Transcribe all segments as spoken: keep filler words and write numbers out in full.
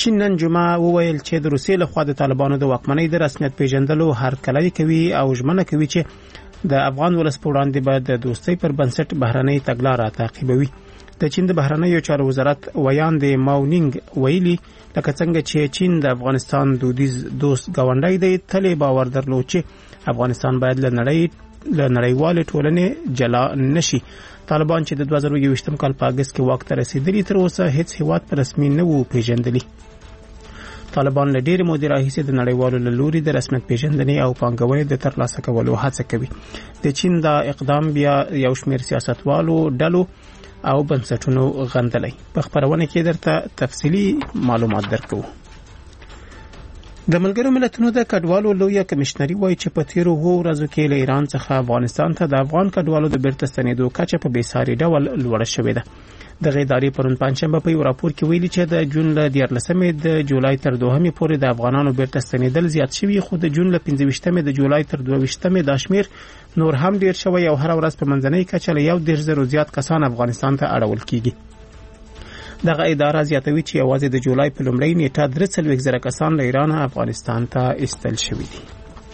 چین نن جمعه وویل چې د روسیې لخوا د طالبانو د واکمنۍ د رسمیت پیژندلو هرکلی کوي او ژمنه کوي چې د افغان ولس په وړاندې به د دوستۍ پر بنسټ بهرنۍ تګلاره تعقیبوي. د چین د بهرنیو چارو وزارت ویان د ماونینګ ویلي لکه څنګه چې چین د افغانستان دودیز دوست ګاونډی دی، تل باور درلود چې افغانستان باید له نړۍ له نړیوالې ټولنې جلا نشي. طالبان چې د دوه زره یوویشتم کال په اگست کې واک ته رسیدلي، تر اوسه هیڅ هیواد په رسمي نه وو پیژندلي. طالبان له ډېرې مودې راهیسې د نړیوالو له لوري د رسمیت پیژندنې او پانګونې د ترلاسه کولو هڅه کوي. د چین دا اقدام بیا یو شمېر سیاستوالو ډلو او بنسټونو غندلی. په خپرونه کې درته تفصیلي معلومات درکوو. د ملګرو ملتونو د کډوالو لویه کمشنري وایي چې په تیرو اوو ورځو کې له ایران څخه افغانستان ته د افغان کډوالو د بیرته ستنېدو کچه په بېساري ډول لوړه شوې ده. دغه ادارې پرون پنجشنبه په یو راپور کې ویلي چې د جون له دیارلسمې د جولای تر دوهمې پورې د افغانانو بیرته ستنېدل زیات شوي، خو د جون له پنځه ویشتمې د جولای تر دوه ویشتمې دا شمېر نور هم ډېر شوی او هره ورځ په منځنۍ کچه له یو دېرش زرو زیات کسان افغانستان ته اړول کیږي. دغه اداره زیاتوي چې یوازې د جولای په لومړۍ نیټه درې څلوېښت زره کسان له ایران افغانستان ته ایستل شوي دي.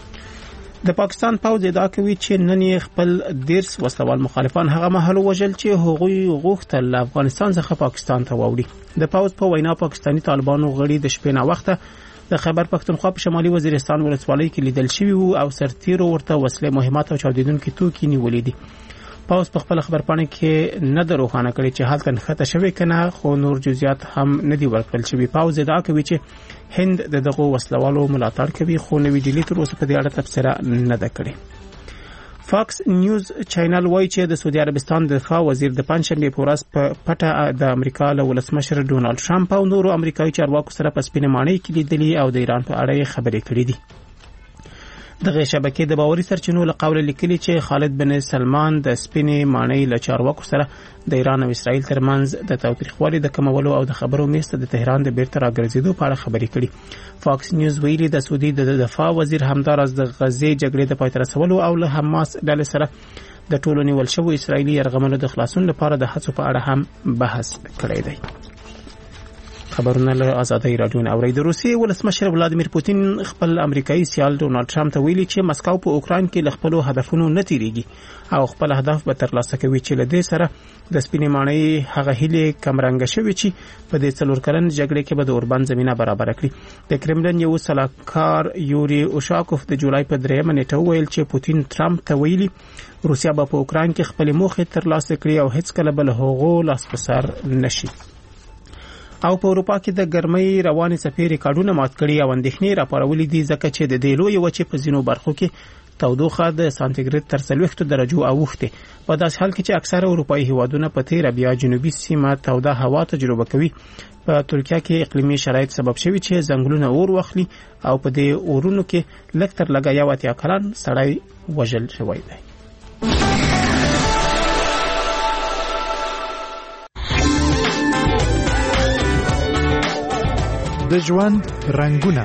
د پاکستان پوځ ادعا کوي چې نن یې خپل دیرس وسلوال مخالفان هغه مهال وژل چې هغوی غوښتل له افغانستان څخه پاکستان ته واوړي. د پوځ په وینا پاکستاني طالبانو غړي د شپې ناوخته د خیبر پختونخوا په شمالي وزیرستان ولسوالۍ کې لیدل شوي وو او سرتیرو ورته وسلې، مهمات او چاودیدونکي توکي نیولې دي. پوځ په خپل خبرپاڼه کې نه د روښانه کړي چې هلته نښته شوې که نه، خو نور جزئیات هم نه دي ورکړل شوي. پوځ ادعا کوي چې هند د دغو وسلوالو ملاتړ کوي، خو نوې ډیلي تر اوسه په دې اړه تبصره نه ده کړې. فاکس نیوز چینل وایي چې د سعودي عربستان د دفاع وزیر د پنجشنبې په ورځ په پټه د امریکا له ولسمشر ډونالد ټرمپ او نورو امریکایي چارواکو سره په سپینه ماڼۍ کې لیدلي او د ایران په اړه یې خبرې کړې دي. دغه شبکې د باوري سرچینو له قوله لیکلي چې خالد بن سلمان د سپینې ماڼۍ له چارواکو سره د ایران او اسرائیل ترمنځ د تاوتریخوالي د کمولو او د خبرو میز ته د تهران د بیرته راګرځېدو په اړه خبرې کړي. فاکس نیوز ویلي د سعودي د دفاع وزیر همداراز د غزې جګړې د پای ته رسولو او له حماس ډلې سره د ټولو نیول شوو اسرائیلي یرغملو د خلاصون لپاره د هڅو په اړه هم بحث کړی دی. خبرونه له آزادۍ راډیو نه اورئ. د روسیې ولسمشر ولادیمیر پوتین خپل امریکایي سیال ډونالد ټرمپ ته ویلي چې مسکو په اوکراین کې له خپلو هدفونو نه تیریږي او خپل هدف به ترلاسه کوي، چې له دې سره د سپینې ماڼۍ هغه هیلې کمرنګه شوې چې په دې څلور کلن جګړې کې به د اوربند زمینه برابره کړي. د کرملن یو سلاکار یوري اوشاکوف د جولای په دریمه نیټه وویل چې پوتین ټرمپ ته ویلي روسیا به په اوکراین کې خپل موخې ترلاسه کړي او هیڅ کله به له هغو لاس په سر نشي. او په اروپا کې د ګرمۍ روانې څپې ریکارډونه مات کړي او اندېښنې راپارولې دي، ځکه چې د دې لویې وچې په ځینو برخو کې تودوخه د سانتیګریډ تر څلوېښتو درجو اوښتې. په داسې حال کې چې اکثره اروپایي هیوادونه په تیره بیا جنوبي سیمه توده هوا تجربه کوي. په ترکیه کې اقلیمي شرایط سبب شوي چې ځنګلونه اور واخلي او په دې اورونو کې لږ تر لږه یو اتیا کلن سړی وژل شوی دی. د ژوند رنگونه.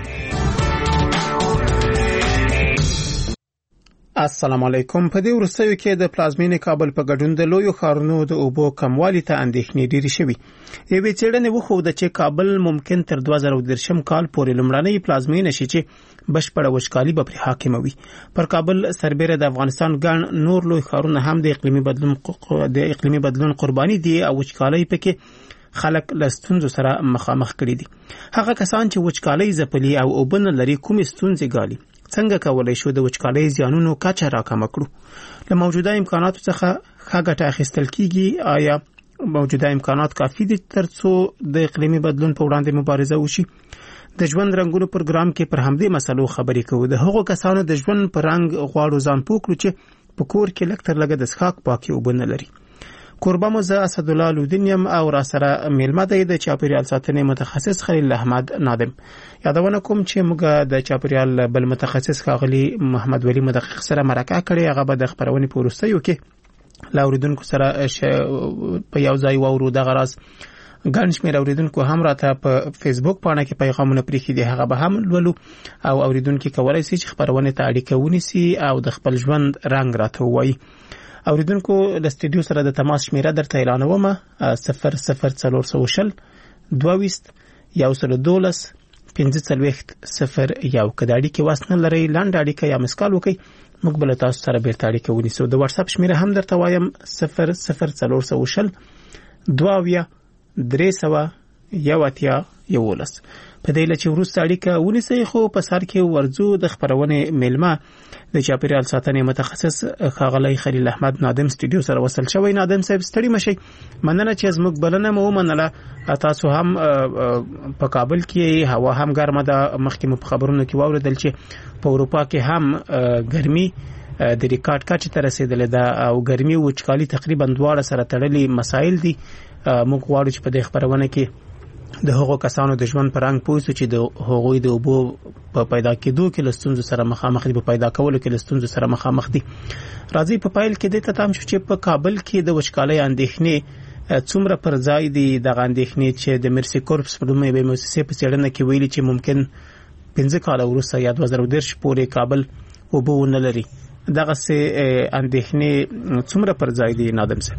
السلام علیکم. په دې وروستیو کې د پلازمینې کابل په ګډون د لویو ښارونو د اوبو کموالي ته اندېښنې ډېرې شوي. یوې څېړنې وښوده چې کابل ممکن تر دوه زره دېرشم کال پورې لومړنۍ پلازمینه شي چې بشپړه وچکالي به پرې حاکمه وي. پر کابل سربېره د افغانستان ګڼ نور لوی ښارونه هم د اقلیمي بدلون د اقلیمي بدلون قرباني دي او وچکالۍ پکې خلک له ستونزو سره مخامخ کړي دي. هغه کسان چې وچکالۍ ځپلي او اوبه لري کومې ستونزې ګالي، څنګه کولای شو د وچکالۍ زیانونو کچه راکمه کړو؟ له موجوده امکاناتو څخه ښه ګټه اخیستل کیږي؟ آیا موجوده امکانات کافي دي ترڅو د اقلیمي بدلون په وړاندې مبارزه وشي؟ د ژوند رنگونو پروګرام کې پر همدې مسلو خبرې کوو. د هغو کسانو د ژوند پر رنگ غواړو ځان پوه کړو چې په کور کې لږ تر لږه د څښاک پاکې اوبه نه لري. کوربه مو زه اسدالله لودینیم او را سره میلمه دی د چاپیریال ساتنې متخصص خلیل احمد نادم. یادونه کوم چې موږ د چاپیریال بل متخصص ښاغلي محمد ولی مدقق سره مرکه کړې. هغه به د خبرونې په وروستیو کې له اوریدونکو سره په یو ځای واورو. دغه راز ګڼ شمېر اوریدونکو هم راته په فیسبوک پاڼه کې پیغامونه پرېښي دي، هغه به هم لولو او اوریدونکي کولی شي چې خبرونې ته اړیکه ونیسي او د خپل ژوند رنګ راته ووایي. اوریدونکو د سټډیو سره د تماس شمیره درته اعلانوم: صفر صفر څلور سو شل دوه ویست یو سل دولس پنځه څلوېښت صفر یو. که د اړیکې وس نه لرئ لنډه اړیکه یا مسکال وکړئ موږ به له تاسو سره بیرته اړیکه ونیسو. د واتس اپ شمیره هم درته وایم صفر صفر څلور سوه شل دوه اویا درې سوه یو اتیا یولس. په دې لچې وروسته اړیکه ونیسئ خو په سر کې ورځو د خبرونې میلمه د چاپیریال ساتنې متخصص ښاغلی خلیل احمد نادم سټوډیو سره وصل شوی. نادم صاحب ستړي مشئ، مننه چې زموږ بلنه مو ومنله. تاسو هم په کابل کې هوا هم ګرمه ده، مخکې مو په خبرونو کې واوریدل چې په اروپا کې هم ګرمي د ریکارډ کچې ته رسیدلې ده او ګرمي او وچکالي تقریبا دواړه سره تړلي مسایل دي. موږ غواړو چې په دې خبرونه کې د هغو کسانو د ژوند په رنګ پوه شو چې د هغوی د اوبو په پیدا کېدو کې له ستونزو سره مخامخ دي، په پیدا کولو کې له ستونزو سره مخامخ دي. راځي په پایل کې د تتام شو چې په کابل کې د وچکالۍ اندېښنې څومره پر ځای دي. دغه اندېښنې چې د مرسي کورپس په نوم یوې مؤسسې په څېړنه کې ویلي چې ممکن پنځه کاله وروسته یا دوه زره دېرش پورې کابل اوبه ونه لري. دغسې اندېښنې څومره پر ځای دي نادم صاحب؟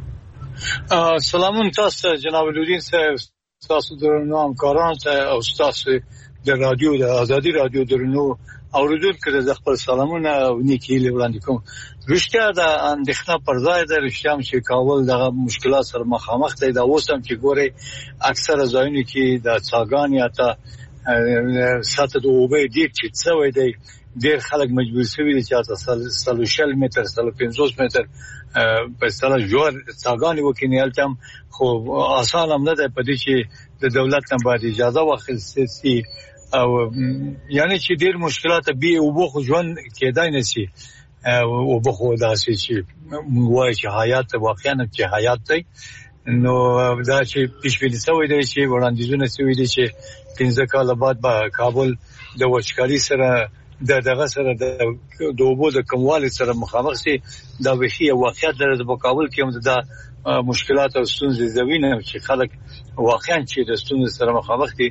سلامون تاسو جناب الدین صاحب، تاسو درنو همکارانو ته او تاسو د رادیو د آزادي رادیو درنو اوریدونکو ته خپل سلامونه او نیکی وړاندې کوم. رښتیا د اندېښنه پر ځای ده، رښتیا هم چې کابل دغه مشکلات سره مخامخ دی. دا اوس هم چې ګوري اکثره ځایونو کې د څاګانې اته سطح د اوبه ډېر ټیټ شوی دی. ډېر خلک مجبور شوي دي چې اته سل شل متر سل پنځوس متر په سره جوړ څاګانې وکړي. هلته هم خو آسان هم نه ده په دې چې د دولت نه باید اجازه واخیستل شي او یعنی چې ډېر مشکلات به اوبه خو ژوند کېدای نه شي. اوبه خو داسې چې موږ وایو چې حیات واقعا چې حیات دی. نو دا چې پیشبیني شوی دی چې وړاندیزونه شوي دي چې پنځه کاله بعد به کابل د وچکالي سره د دغه سره د اوبو د کموالي سره مخامخ شي. دا وحي واقعیت در په کابل کې هم د مشکلات او ستونزې زوینه چې خلک واقعا چې د ستونزې سره مخامخ دي.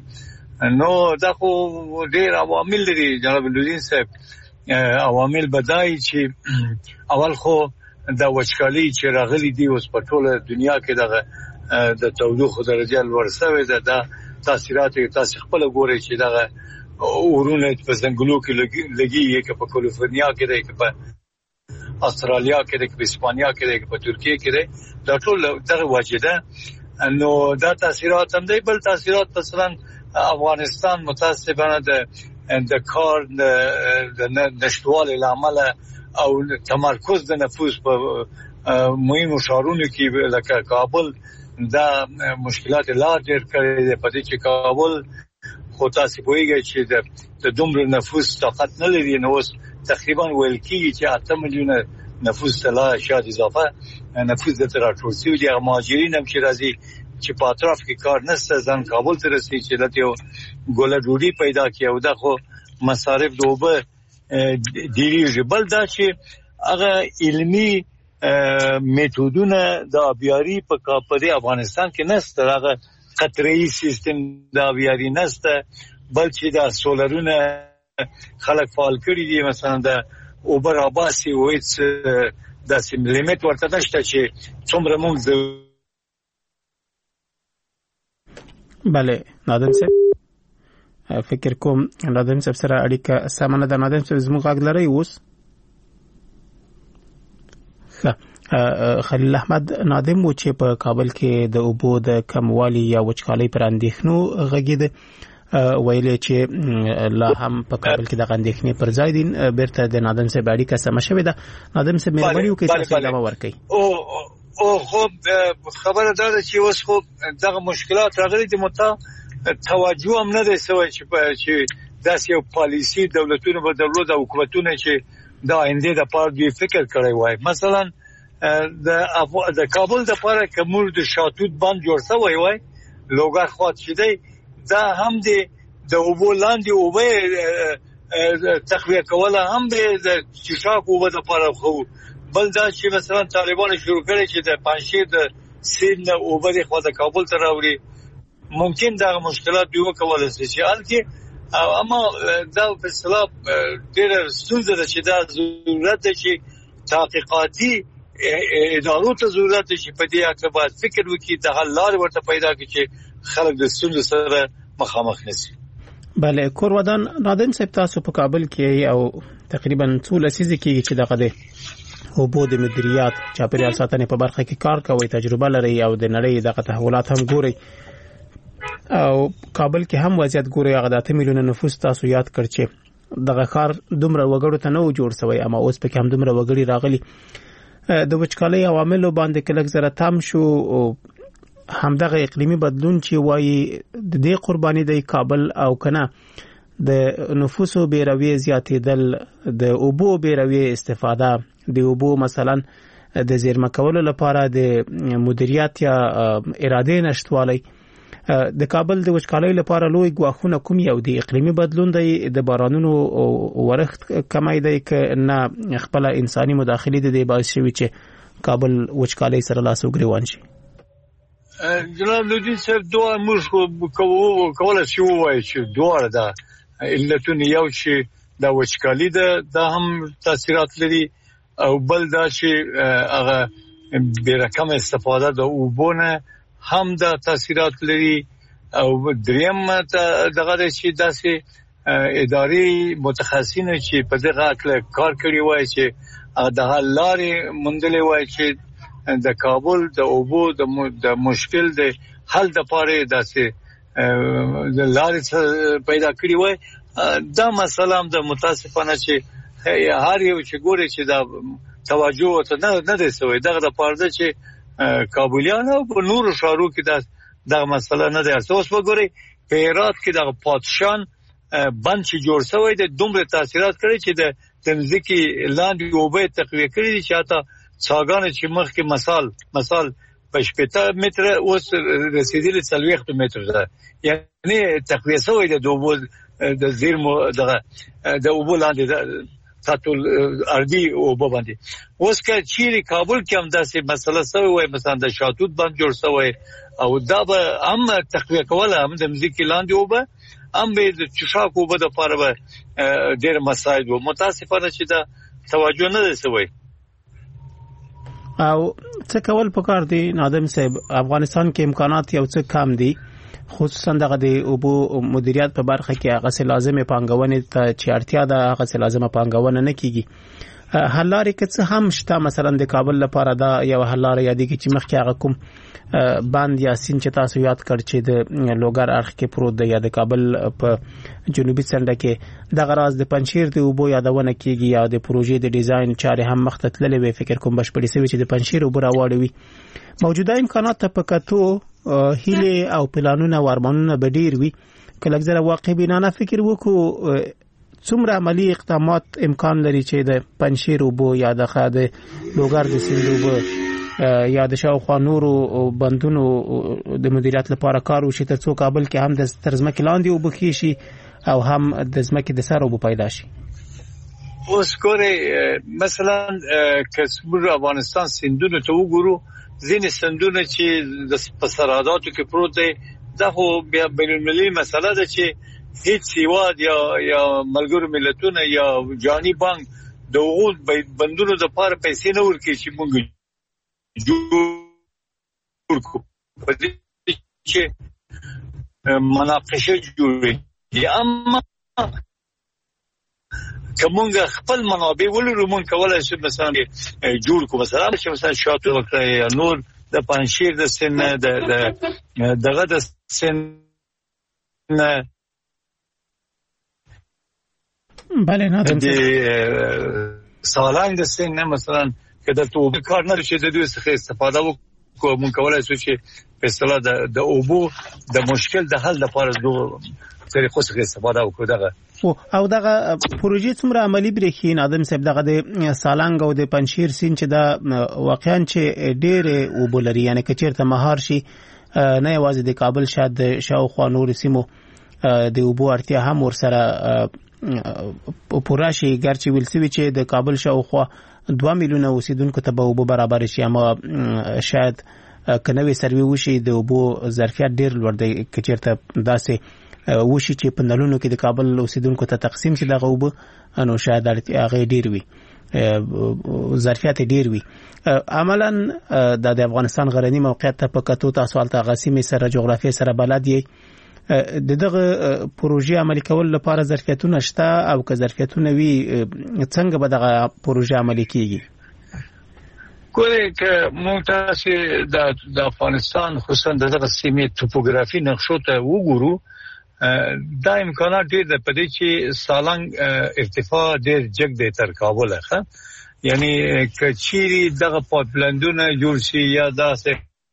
نو دا خو ډېر عوامل لري جناب الدین صاحب. عوامل بدای چې اول خو د وچکالي چې راغلي دي اوس په ټوله دنیا کې دغه د تودوخه درجه لوړ شوې ده. دا تاثیرات تاسو خپل ګورئ چې دغه اورونه په ځنګلو کې لګي کې په کالیفورنیا کې ده، کې په استرالیا کې ده، کې په اسپانیا کې ده، کې په ترکیه کې ده. دا ټول دغه وجه ده. نو دا تاثیرات هم دی. بل تاثیرات مثلا افغانستان متاسفانه د د کار د نشټوالي لامل او تمرکز د نفوس په مهمو ښارونو کې لکه کابل دا مشکلات لا ډېر کړي دي. په دې چې کابل خو تاسو پوهیږئ چې د دومره نفوس طاقت نه لري. نو اوس تقریبا ویل کېږي چې اته میلیونه نفوس ته لا شاید اضافه نفوس د راټول شوي دي. مهاجرین هم چې راځي چې په اطراف کې کار نشته ځان کابل ته رسي چې دلته یو ګوله ډوډۍ پیدا کړي او دا خو مصارف د اوبه ډېرېږي. بل دا چې هغه علمي میتودونه د آبیاري په کاپدې افغانستان کې نشته. هغه قطره‌ای سیستم د آبیاري نشته، بل چې د سولرونه خلک فعال کړي دي. مثلا د اوبه راباسي او هیڅ داسې لیمټ ورته نشته چې څومره موږ بله نادم صاحب فکر کوم نادم صاحب سره اړیکه سمه ده. نادم صاحب زموږ غږ لرئ اوس؟ خلیل احمد نادم و چې په کابل کې د اوبو د کموالي یا وچکالۍ پر اندېښنو غږېده، ویلې چې لا هم په کابل کې د اندېښنې پر ځای دي. بیرته د نادم صاحب اړیکه سمه شوې ده. نادم صاحب مهرباني وکړئ تاسو ادامه ورکړئ. او او خو خبره دا ده چې اوس خو دغه مشکلات راغلي دي، متا توجه هم نه دی شوی چې چې داسې یو پالیسي دولتونو به درلود او حکومتونه چې د آینده لپاره دوی فکر کړی وای. مثلا د د کابل د لپاره کومول د شاتوت باندې جوړ شوی وای لوګر خواط شیدای دا هم د د اوبو لاندې اوبه تقویه کوله هم د چشاک اوبه د لپاره خو. بل دا چې مثلا طالبان شروع کړي چې د پنځشیر د سیند اوبه د خوا د کابل ته راوړي. ممکن دا مشکلات به وکولای شي چې الکه اما دا په اصطلاح ډېر ستونزه ده چې دا ضرورت ده چې تحقیقاتي ادارو ته ضرورت ده چې په دې اړه باید فکر وکړي، د حل لارې ورته پیدا کړي چې خلک د ستونزو سره مخامخ نشي. بله کور ودان نادم صاحب تاسو په کابل کې او تقریبا څو لسیزې کې چې دغه ده او بود مدیریت چاپیریال ساتنې په برخه کې کار کوي، تجربه لري او د نړۍ دغه تحولات هم ګوري او کابل کې هم وضعیت ګوري. هغه د اته میلیونه نفوس تاسو یاد کړ چې دغه کار دومره وګړو ته نه جوړ شوی، اما اوس په کې هم دومره وګړي راغلي. د وچکالۍ عواملو باندې کلک زره تام شو او همدغه اقلیمی بدلون چې وایي د دې قرباني دی کابل او کنه د نفوسو بیروی زیاتېدل، د اوبو بیروی استفاده، د اوبو مثلا د زیرمه کولو لپاره د مدیریت یا اراده نشټوالی. د کابل د وچکالۍ لپاره لوی ګواښونه کوم یو دی؟ اقلیمی بدلون دی، د بارانونو ورښت کمی دی که نه خپل انساني مداخلې د دې باعث شوي چې کابل وچکالۍ سره لاس وګریوان شي؟ جناب لودین صاحب دوه موږ کولای شو وایو چې دوه دا علتونه، یو چې دا وچکالي ده دا هم تاثیرات لري او بل دا چې هغه بیرکم استفاده د اوبونه هم دا تاثیرات لري او دریم دغه چې داسې اداري متخصصین چې په دغه کار کوي وایي چې د حل لارې موندلې وایي چې د کابل د اوبو د مشکل د حل د پاره داسې د لارې پیدا کړی وای. دا مسله هم د متاسفانه چې هر یو چې ګوري چې دا توجه ته نه نه دی سوی، دغه د پاره چې کابلیان او په نورو ښارو کې دا دغه مسله نه دی. اوس وګورئ په هرات کې دغه پاتشان بند چې جوړ شوی د دومره تاثیرات کړی چې د تمځکي لاندې اوبه تقویه کړی چې حتی څاګانې چې مخکې مثال مثال په شپږ متر اوس رسیدلی څلوېښت متر ده، یعنی تقویه شوی د اوبو د زیرمو دغه د اوبو لاندې سطح ارضي اوبه باندې. اوس که چیرې کابل کې هم داسې مسله شوی وای، مثلا د شاتوت بند جوړ شوی او دا به هم تقویه کوله، هم د مځکې لاندې اوبه هم به د چشاک اوبه دپاره به ډېر مساعد و. متاسفانه چې دا توجه نه دی شوی. او څه کول پکار دي نادم صاحب؟ افغانستان کې امکانات یو څه کم دي، خصوصا دغه د اوبو مدیریت په برخه کې هغه څه لازمه پانګونې ته چې اړتیا ده هغه څه لازمه پانګونه نه کیږي. حل لارې که څه هم شته، مثلا د کابل لپاره دا یو حل لاره یادېږي چې مخکې هغه کوم باند یا سیند چې تاسو یاد کړ چې د لوګر اړخ کې پروت دی یا د کابل په جنوبي څنډه کې، دغه راز د پنجشیر د اوبو یادونه کیږي یا د پروژې د ډیزاین چارې هم مخته تللې وي، فکر کوم بشپړې شوي چې د پنجشیر اوبه راوړوي. موجوده امکانات ته په کتو هیله او پلانونه او ارمانونه به ډیر وي، که لږ زره واقع بینانه فکر وکړو څومره عملی اقدامات امکان لري چې د پنجشیر اوبو یا د خاده لوګر د سیند اوبه یا د شاوخوا نورو بندونو د مدیریت لپاره کار وشي ترڅو کابل کې هم د ترځمکې لاندې اوبه کیشي او هم د ځمکې د سر اوبه پیدا شي؟ اوس ګورئ مثلا که موږ افغانستان سیندونو ته وګورو، ځینې سیندونه چې د سرحداتو کې پروت دی دا خو بیا بین‌المللي مسله ده چې هیڅ هیواد یا یا ملګرو ملتونه یا جهاني بانک د هغو بندونو لپاره پیسې نه ورکوي چې موږ جوړ کړو، په دې چې مناقشه جوړوي. اما که موږ خپل منابع ولرو موږ کولی شو مثلا جوړ کړو، مثلا چې مثلا شاتو وکړه یا نور د پنجشیر د سیند د دغه د سیند بله نه د سالنګ د سیند مثلا که د اوبو کار نه شي د دوی څخه استفاده وکړو، موږ کولی شو چې په اصطلاح د اوبو د مشکل د حل لپاره دوه طریقو څخه استفاده وکړو. دغه او دغه پروژې څومره عملی برېښي نادم صاحب؟ دغه د سالنګ او د پنجشیر سیند چې دا واقعا چې ډېرې اوبه لري، یعنی که چېرته مهار شي نه یوازې د کابل شاید د شاوخوا نورو سیمو د اوبو اړتیا هم ورسره پوره شي، ګرچې ویل شوي چې د کابل شاوخوا دوه میلیونه اوسیدونکو ته به اوبه برابر شي، اما شاید که نوې سروې وشي د اوبو ظرفیت ډېر لوړ دی، که چېرته داسې وشي چې په نلونو کې د کابل اوسیدونکو ته تقسیم شي دغه اوبه، نو شاید هغه ډېر وي، ظرفیت ډېر وي. عملا د افغانستان غرني موقعیت ته په کتو تاسو هلته هغه سیمې سره جغرافیې سره بلد یې، د دغه پروژې عملي کول لپاره ظرفیتونه شته او که ظرفیتونه وي څنګه به دغه پروژې عملي کیږي؟ ګوره که موږ تاسو د افغانستان خصوصا دغه سیمې توپوګرافي نقشو ته وګورو، دا امکانات ډېر د پدې چې سالنګ ارتفاع ډېر جګ دی تر کابل ښه، یعنی کچيري دغه پایپلاینونه جوړ شي یا داسې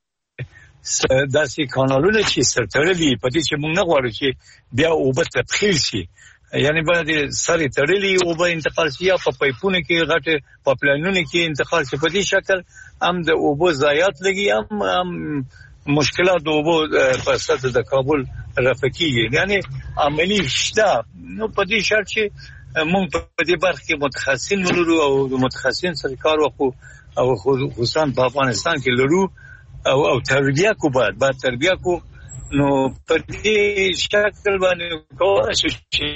داسې کانالونه چې سرتړلي پدې چې موږ نه غواړو چې بیا اوبه تبخیر شي، یعنی باندې سره تړلي اوبه انتقال شي یا په پایپونو کې غټه پایپلاینونه کې انتقال شي، په دې شکل هم د اوبه ضایعات لګي، هم, هم مشکلات د اوبه په سطح د کابل رفع کیږي، یعنی عملی شته. نو په دې شرط چې موږ په دې برخه کې متخصصین ولرو او متخصصین سره کار وکړو او خصوصا په افغانستان کې لرو او او تربیه کو بعد بعد تربیه کو، نو په دې شکل باندې کوم شي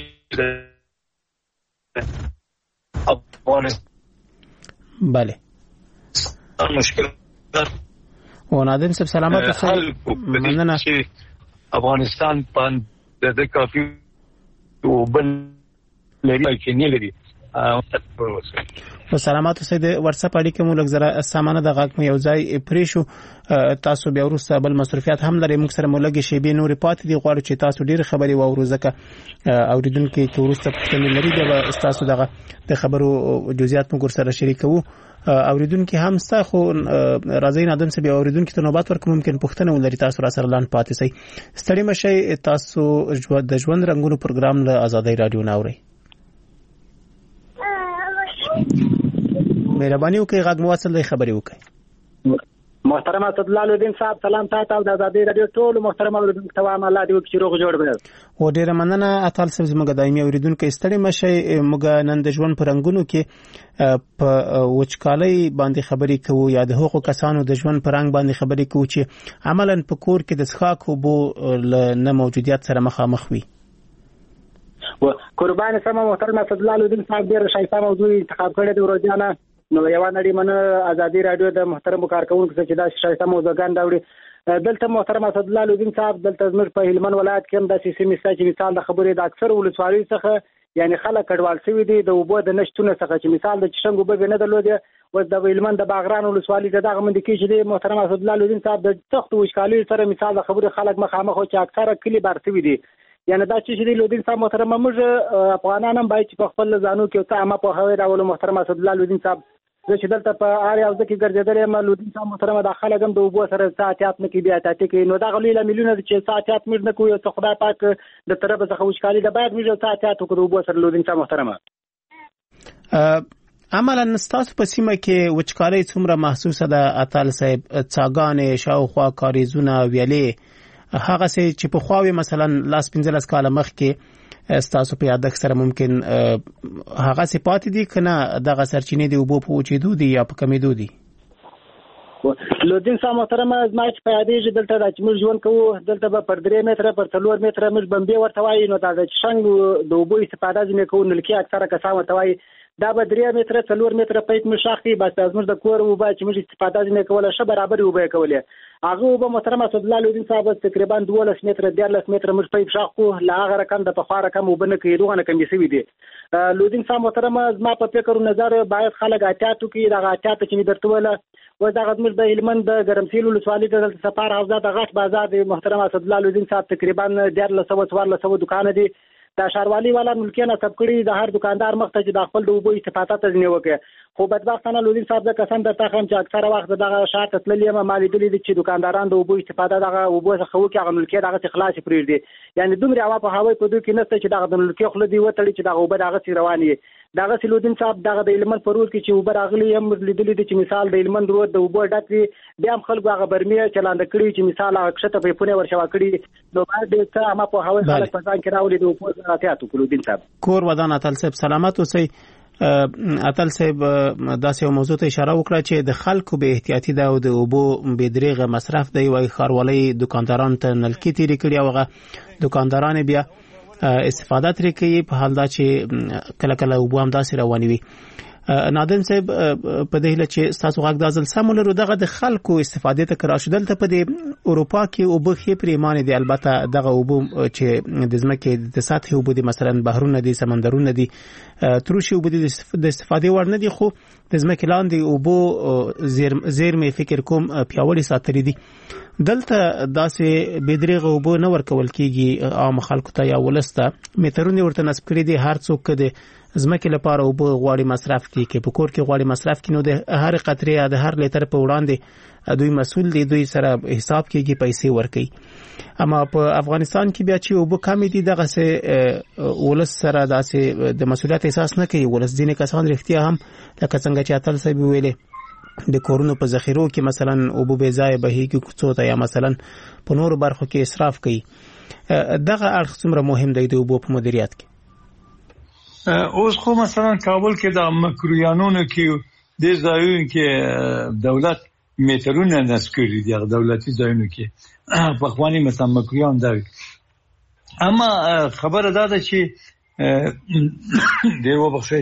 افغانستان بله مشکل و نادم صاحب سلامات اوسئ. مننه. افغانستان باندې د کافي وبل لري چې نه لري. و سلامات اوسئ. د واتس اپ اړیکې مو لږ زره سامانه د غاک مې یو ځای پریشو، تاسو بیا وروسته بل مصرفیات هم لري، موږ سره مولګي شی به نور پات دي، غواړو چې تاسو ډیر خبري واورو ځکه اوریدونکو کې وروسته پښتنه لري د تاسو دغه د خبرو جزئیات موږ سره شریکو. اوریدونکو هم ستا خو راځي نادم سه بیا اوریدونکو ته نوبت ورکوم، ممکن پښتنه ولري، تاسو را سره لاند پاتې سي. ستړي مشي، تاسو د ژوند رنگونو پروګرام له آزادۍ رادیو ناوړي. مهرباني وکړئ غږ مو وصل دی، خبري وکړئ. محترم اسدالله الدین صاحب سلام تاسو او د آزادۍ رادیو ټول محترم اوریدونکو ته وایم الله دې وکړي روغ جوړ به. و ډیره مننه اتل صاحب زموږ دایمي اوریدونکو. ستړي مشي، موږ نن د ژوند پرنګونو کې په وچکالۍ باندې خبرې کوو یا د هغو کسانو د ژوند پرنګ باندې خبرې کوو چې عملاً په کور کې د څښاک اوبو نه موجودیت سره مخامخ وي. و قربان سم محترم اسدالله الدین صاحب ډیر شایسته موضوع انتخاب کړی دی ورځانه. نو یو نړۍ من آزادۍ رادیو د محترم کارکونکو چې دا شایسته موضوعګان راوړي. دلته محترم اسدالله الدین صاحب دلته زموږ په هلمند ولایت کې هم د سیمې څخه مثال د خبرې د اکثر ولسوالیو څخه یعنی خلک کډوال شوي دي د اوبو د نشټونه څخه، چې مثال د چشنګ اوبه نه درلودې و د هلمند د باغران ولسوالۍ دغه مند کې چې محترم اسدالله الدین صاحب د سخت وشکالۍ سره مثال د خبرې خلک مخامخ او چې اکثره کلی بار شوي دي. یعنی دا چې د لودین صاحب محترم موږ افغانان هم باید چې په خپل ځانو کې څه عامه په هوی راول. محترم اسدالله الدین صاحب زه چې دلته په اړ او ځکه ګرځېدل یم، لودین صاحب محترم داخله کوم د اوبو سره ساعتات نه کې بیا تاتې کې، نو دا غلیله ملیونه چې ساعتات موږ نه کوو، څه خدای پاک د طرف څخه وشکالي د باید موږ ساعتات وکړو اوبو سره. لودین صاحب محترم عملاً ستاسو په سیمه کې وچکالۍ څومره محسوسه ده؟ اتل صاحب څاګانې شاوخوا کاریزونه ویلې هغه څه چې په خواوي مثلا لاس پنځلس کاله مخکې ستاسو په یادښت سره ممکن هغه څه پاتې دي کنه دغه سرچینې دی اوبو په وچېدو دي یا په کمیدو دي؟ لودین صاحب محترم زما چې په یادېږي دلته د چې ژوند کوو دلته به پر درې متره پر څلور متره موږ بمبې ورته وایي، نو دا د شنګ د اوبو استفاده ځینې کوو، نلکې اکثره کسان ورته وایي دا به درې متره څلور متره پیپ مې شاخي، بس زموږ د کور اوبه چې موږ استفاده ځینې کوله ښه برابرې اوبه کولې. هغه اوبه محترم اسدالله الدین صاحب تقریبا دولس متره دیارلس متره موږ پیپ شاخ کو، له هغه رقم د پخوا رقم اوبه نه کوي، دغه نه کمې شوي دي. لودین صاحب محترم زما په فکر او نظر باید خلک احتیاط وکړي. دغه احتیاط چې مې درته ویله و دغه زموږ د هلمند د ګرمسیر ولسوالۍ د سفار حوزه د غټ بازار دی محترم اسدالله الدین صاحب تقریبا دیارلس سوه څوارلس سوه دکان دي. دا ښاروالي والا ملکیان نصب کړي د هر دکاندار مخ ته چې د خپل د اوبو استفاده تضمین وکړي. خو بدبختانه لودین صاحب د کسان د تخم چې اکثره وخت دغه شاعت تللی ما مالي دي چې دکانداران د اوبو استفاده دغه اوبو څخه وکړي، هغه ملکیت دغه خلاص پرېږدي. یعنی دومره هوا په هوای په دوی کې نشته چې دغه د ملکیت خل دی وتړي چې دغه اوبه دغه رواني دغه لودین صاحب دغه د هلمند په روز کې چې اوبه راغلي هم لیدلې دي چې مثال د هلمند روز د اوبو ډک دي، بیا هم خلکو هغه برمې چلاند کړي چې مثال هغه کښته په پونه ورشوا کړي، نو باید څه ما په هوای خلک په ځان کې راولي د اوبو احتیاط وکړو. کور ودان اتل صاحب سلامت اوسئ. اتل صاحب داسې یو موضوع ته اشاره وکړه چې د خلکو به احتیاطي ده او د اوبو بې دریغه مصرف دی، وایي ښاروالۍ دکاندارانو ته نلکې تېرې کړي او هغه دکانداران بیا استفاده ترې کوي په حال دا چې کله کله اوبو هم داسې روانې وي. نادن صاحب په دې هله چې تاسو غږ د ځل سمولرو دغه د خلکو استفاده ته کرا شو دلته په دې اروپا کې او به خې پریمانه دي البته دغه او چې د ځمکې د سطح او د مثلا بحرونه دي سمندرونه دي تروشي او د استفاده ور نه دي خو د ځمکې لاندې او بو زیر زیرمه فکر کوم پیاوړی ساتري دي دلته داسې بدرغه او بو نه ورکول کیږي عام خلکو ته یا ولسته مترونه ورته نسب کړی دي هر څوک د زمکه لپاره او به غواړي مصرف کړي کې په کور کې غواړي مصرف کړي نو د هر قطرې یا د هر لیټر په وړاندې دوی مسول دي دوی سره حساب کېږي پیسې ورکړي اما په افغانستان کې بیا چې او به کمی دي دغه سه ولس سره داسې د مسولیت احساس نه کوي ولس ځینې کسان رښتیا هم لکه څنګه چې اتل صاحب ویلې د کورونو په ذخیرو کې مثلا او به ځای بهيږي کوڅو ته یا مثلا په نور برخو کې اسراف کوي دغه اړخ څومره مهم دی د او په مدیریت کې اوس خو مثلا کابل کې د مکرویانونو کې د ځایونو کې دولت میټرونه نسکري دي دولتي ځایونو کې په خواني مثلا مکرویان دی اما خبره دا ده چې دیو بخښي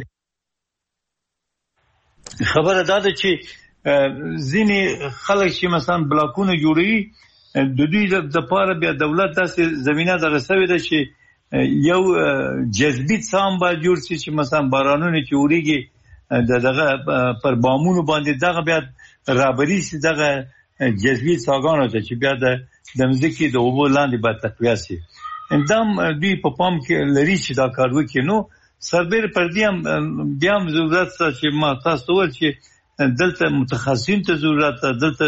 خبره دا ده چې ځینې خلک چې مثلا بلاکونه جوړي د دوی د پاره بیا دولت داسې زمينه درسوي ده چې یو جذبی سام با جوړ شي چې مثلا بارانونه چې وریږي دغه پر بامونو باندې دغه بیا رابري سي دغه جذبی ساګانو ته چې بیا د دمځکي د اوبو لاندې به تقویه سي اندام دوی په پام کې لري چې دا کار وکړي نو سربېر پر دې بیا هم ضرورت چې ما تاسو ول چې دلته متخصصین ته ضرورت دلته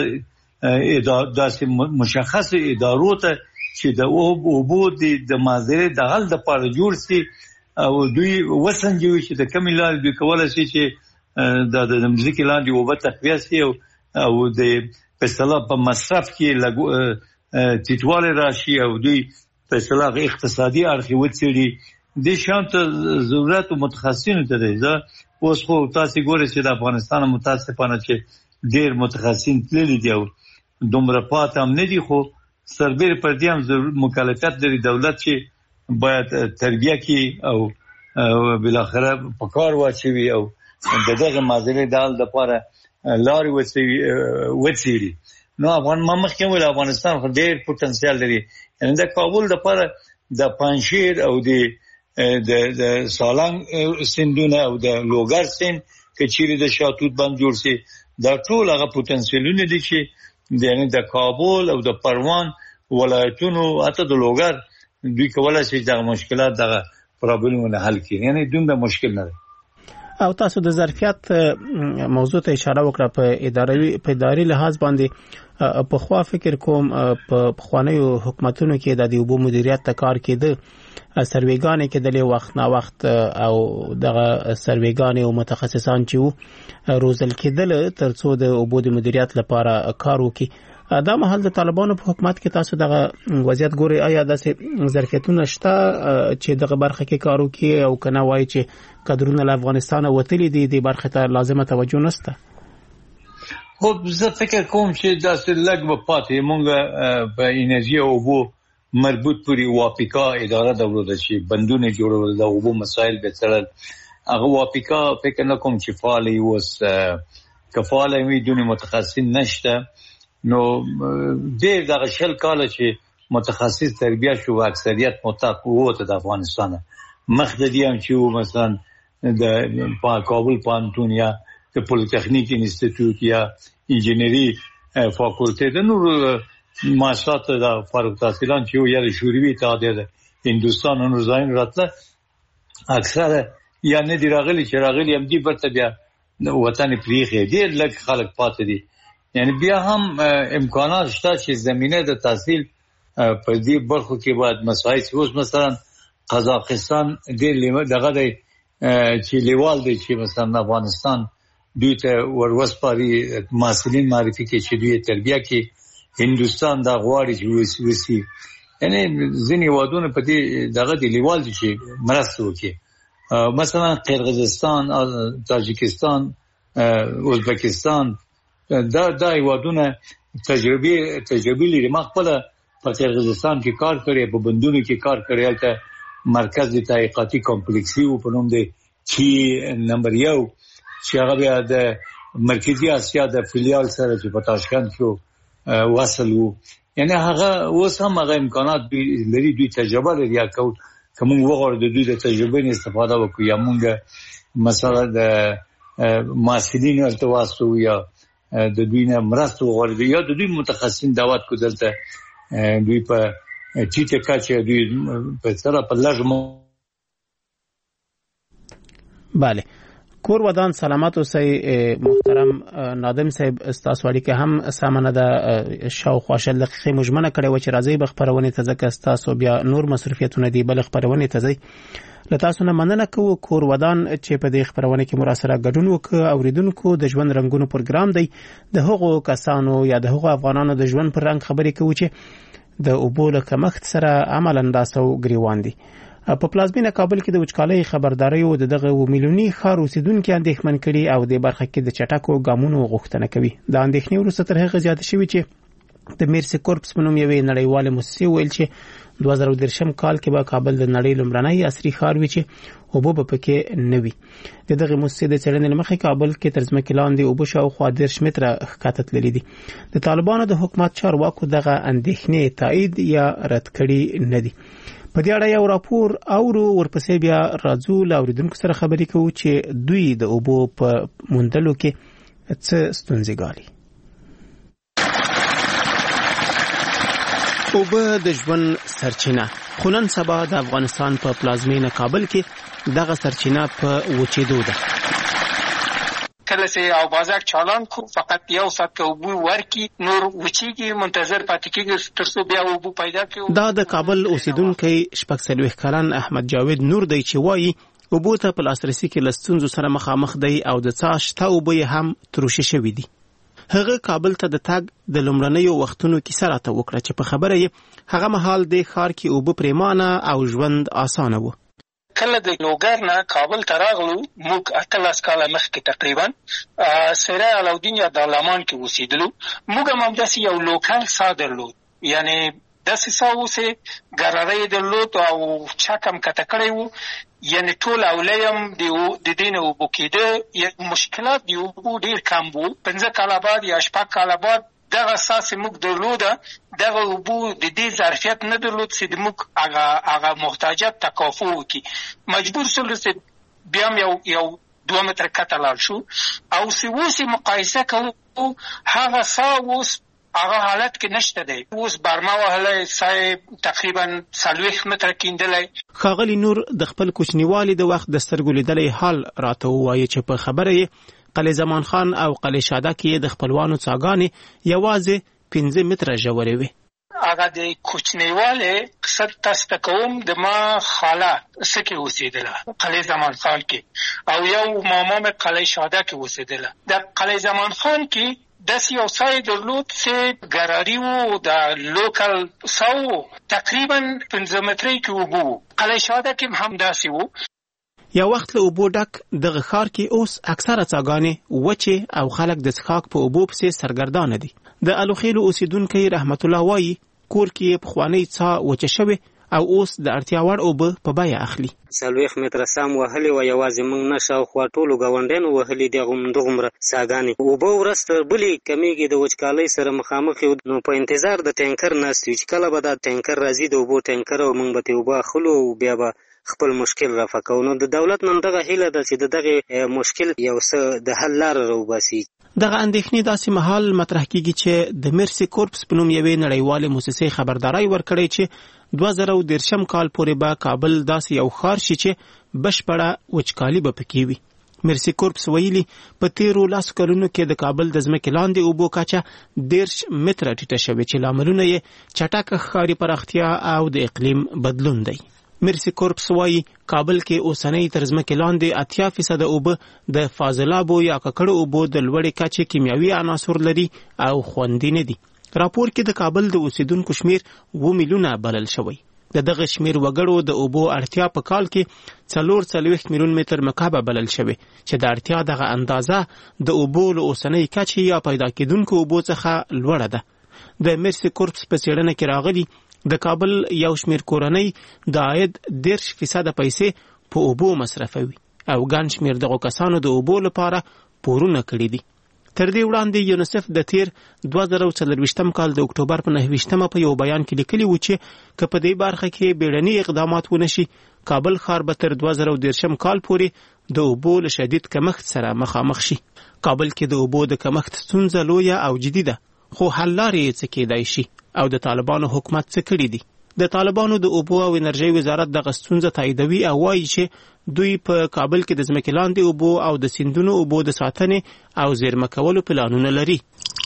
داسې مشخص ادارو ته چې د اوبو د مازره د حل د پاره جوړ سي او دوی وسنجوي چې د کمیلال دوی کولای شي چې د د مزیک لاندې اوبه تقویه سي او د په اصطلاح په مصرف کې لګو تیټواله راشي او دوی په اصطلاح اقتصادي اړخ وڅېړي د شانت ضرورت متخصصین ته دی دا اوس خو تاسو ګورئ چې د افغانستان متاسفانه چې ډېر متخصصین تللي دي او دومره پات هم نه دي خو سربېر پر دې هم مکلفیت لري دولت چې باید تربیه کوي او بالاخره په کار واچوي او دغه مازره دال د پاره لاري وڅېړي نو افغان مخکې ول افغانستان خو ډېر پوتنسیال لري یعنی د کابل د پاره د پنځشیر او د د سالنګ سیندونه او د لوګر سیند کچيري د شاتوت باندې جوړ سي دا ټول هغه پوتنسیالونه دي چې یعنی د کابل او د پروان ولایتونو اته د لوګر دوی کولای شي د مشکلات دغه پرابلمونه حل کړي یعنی دومره مشکل نه او تاسو د ظرفیت موضوع ته اشاره وکړه په اداري په اداري لحاظ باندې په خوا فکر کوم په خوانیو حکومتونو کې د دیوبو مدیریت ته کار کېده سرویګانې کې د وخت نه وخت او دغه سرویګانې او متخصصان چې روزل کېدل ترڅو د اوبو د مدیریت لپاره کار وکړي دا مهال د طالبانو په حکومت کې تاسو دغه وضعیت ګوري آیا د ظرفیتونه شته چې دغه برخه کې کار وکړي او کنه وایي چې کډرونه له افغانستان وتلي دي د برخه ته لازمه توجه نشته خو زه فکر کوم چې داسې لږ به پاتې مونږ په انرژي او اوبو مربوط پوری واپیکا اداره دولت شي بندونه جوړول د اوبو مسایل به ترل هغه واپیکا فکر نه کوم چې فعال اوس کفاله وي دونه متخصصین نشته نو ډېر دغه شل کال چې متخصص تربیه شو اکثریت متق وته د افغانستان مخددي هم چې مثلا د کابل پانتون یا د پولیټیکنیک انسټیټیوټ یا انجینری فاکولټه د نور ماشات د فارغ التحصیلان چې یو شوروي تعداد هندستان نور ځاین راتله اکثره یا نه دی راغلي چې راغلي هم دی برته بیا وطن پریخي ډیر لږ خلک پاتې دي یعنی بیا هم امکانات شته چې زمينه د تحصیل په دې برخو کې باید مسایل اوس مثلا قزاقستان ډیر دغه دی چې لیوال دی چې مثلا افغانستان دوی ته وروسپاري مسلمان معرفي کې چې دوی تربیه کې هندستان دا غواړي چې وسی یعنی ځینې وادونه په دې دغه دی لیوال دي چې مرسته وکړي مثلا قرغیزستان تاجیکستان ازبکستان دا دا وادونه تجربه تجربه لري مخبله په قرغیزستان کې کار کړي په بندونو کې کار کړي البته مرکز د تحقیقاتي کمپلیکس یو په نوم دی چې نمبر یو چې هغه بیا د مرکزی اسیا د فیلیال سره چې په تاشکند کې وصل وو. یعنی هغه اوس هم هغه امکانات لري، دوی تجربه لري. یا کوم کوم وګړو د دوی د تجربې نه استفاده وکړي، یا موږ مثلا د ماسلین ارتواسو یا د دوی نه مرسته وغواړي، یا د دوی متخصصین دعوت کو دلته دوی په ټیټه کچه دوی په سره په لږ. بله، کور ودان سلامت اوسئ محترم نادم صاحب. استاسو اړیکه هم سامانه د شاوخوا شل دقیقې مجمنه کړې و چې راځي به خبرونه ته ځکه استاسو بیا نور مصرفیتونه دی بل خبرونه ته ځي. له تاسو نه مننه کوو. کور ودان چې په دې خبرونه کې مراسله ګډون وکړ اوریدونکو د ژوند رنگونو پروګرام دی. د هغو کسانو یا د هغو افغانانو د ژوند پر رنگ خبرې کوي چې د اوبو له کمښت سره عملاً داسو ګریوان دي. په پلازمینه کابل کې د وچکالۍ خبرداري او دغه میلیوني ښار اوسیدونکو اندېښمن کړي او د برخه کې د چټکو ګامونو غوښتنه کوي. د اندېښنې وروسته تر هغه زیات شوی چې د میرسي کورپس په نوم یوې نړیواله مؤسسې ویل چې دوه زره دېرشم کال کې به کابل د نړۍ لومړنی عصري ښار وي چې اوبه به پکې نه وي. د دغه مؤسسې د څېړنې له مخې کابل کې تر ځمکې لاندې اوبه شاوخوا دېرش متره ښکته تللي دي. د طالبانو د حکومت چارواکو دغه اندېښنې تایید یا رد کړي نه دي. په دې اړه یو راپور اورو، ورپسې بیا راځو له اوریدونکو سره خبرې کوو چې دوی د اوبو په موندلو کې څه ستونزې ګالي. اوبه د ژوند سرچینه، خو نن سبا د افغانستان په پلازمینه کابل کې دغه سرچینه په وچېدو ده. کله چې او بازار چالان کو فقط یو ساعت اوبو ورکی نور وچیږي منتظر پاتې کېږي تر څو بیا اوبو پیدا کړي. دا د کابل اوسیدونکو شپږ څلوېښت کلن احمد جاوید نور دی چې وایي اوبو ته په لاسرسي کې له ستونزو سره مخامخ دی او د څاه شته اوبه هم تروشي شوي دي. هغه کابل ته د تګ د لومړنیو وختونو کیسه راته وکړه چې په خبره یې هغه مهال د ښار کې اوبه پریمانه او ژوند اسانه و. کله د لوګر نه کابل ته راغلو موږ اتلس کاله مخکې تقریبا سره علاودین یا دارالمان کې اوسېدلو. موږ هم همداسې یو لوکل سا درلود، یعنی داسې سا اوسې ګرارۍ درلود او چکم کته کړی وو، یعنی ټول اولیم د دې نه اوبو کېده. مشکلات د اوبو ډېر کم وو. پنځه کاله بعد یا شپږ کاله بعد دغه اساس موږ درلوده، دغه اوبو د دې ظرفیت نه درلود چې موږ هغه هغه محتاجات تکافو وکړي. مجبور شولو چې بیا یو یو دوه متره کته لاړ شو او چې اوس مقایسه کوو هغه سا اوس هغه حالت کې نشته دی. اوس برما وهلی سای تقریبا څلوېښت متره کیندلی. ښاغلي نور د خپل کوچنیوالي د وخت د سترګو لیدلی حال راته ووایي چې په خبره یې قلعه زمان خان او قلعه شاده کې د خپلوانو څاګانې یوازې پنځه متره ژورې وې. هغه د کوچنیوالي قصه تاسو ته کوم. د ما خاله سکه اوسېدله قلعه زمان خان کې او یو ماما مې قلعه شاده کې اوسېدله. د قلعه زمان خان کې داسې یو ځای درلود چې ګراري و، د لوکل ساو تقریبا پنځه مترې کې اوبه. قلعه شاده کې هم داسې و. یو وخت له اوبو ډک دغه ښار کې اوس اکثره څاګانې وچې او خلک د څښاک په اوبو پسې سرګردانه دي. د الوخیلو اوسیدونکی رحمت الله وایي کور کې پخوانۍ څاه وچه شوې او اوس د اړتیا وړ اوبه په بیه اخلي. څلوېښت متره سم وهلې وه، یوازې موږ نه شاوخوا ټولو ګاونډیانو وهلي دي همدغومره څاګانې. اوبه ورځ تر بلې کمیږي، د وچکالۍ سره مخامخ یو. نو په انتظار د ټینکر ناست یو چې کله به دا ټینکر راځي د اوبو ټینکر او موږ به ترې اوبه اخلو او بیا به خپل مشکل رفع کوو. نو د دولت نن دغه هیله ده چې د دغه مشکل یو څه د حل لاره راوباسي. دغه اندېښنې داسې مهال مطرح کیږي چې د میرسي کورپس په نوم یوې نړیوالې مؤسسې خبرداری ورکړی چې دوه زره دېرشم کال پورې به کابل داسې یو ښار شي چې بشپړه وچکالي به پکې وي. میرسي کورپس ویلي په تیرو لسو کلونو کې د کابل د ځمکې لاندې اوبو کچه دېرش متره ټیټه شوې چې لاملونه یې چټکه ښاري پراختیا او د اقلیم بدلون دی. میرسي کورپس وایي کابل کې اوسنۍ تر ځمکې لاندې اتیا فیصده اوبه د فاضلابو یا ککړو اوبو د لوړې کچې کیمیاوي عناصر لري او خوندي نه دي. راپور کې د کابل د اوسیدونکو شمیر اووه میلیونه بلل شوی. د دغه شمیر وګړو د اوبو اړتیا په کال کې څلور څلوېښت میلیون متر مکعب بلل شوی چې د اړتیا دغه اندازه د اوبو له اوسنۍ کچې یا پیدا کېدونکو اوبو څخه لوړه ده. د میرسي کورپس په څېړنه کې راغلي د کابل یو شمیر کورنۍ د عاید دېرش فیصده پیسې په اوبو مصرفوي او ګڼ شمېر دغو کسانو د اوبو لپاره پورونه کړي دي. تر دې وړاندې یونیسف د تیر دوه زره څلرویشتم کال د اکتوبر په نهه ویشتمه په یو بیان کې لیکلي و چې که په دې برخه کې بیړني اقدامات ونشي، کابل ښار به تر دوه زره دېرشم کال پورې د اوبو له شدید کمښت سره مخامخ شي. کابل کې د اوبو د کمښت ستونزه لویه او جدي ده، خو حل لارې یې څه کېدای شي او د طالبانو حکومت څه کړي دي؟ د طالبانو د اوبو او انرژۍ وزارت دغه ستونزه تاییدوي او وایي چې دوی په کابل کې د ځمکې لاندې اوبو او د سیندونو اوبو د ساتنې او زیرمه کولو پلانونه لري.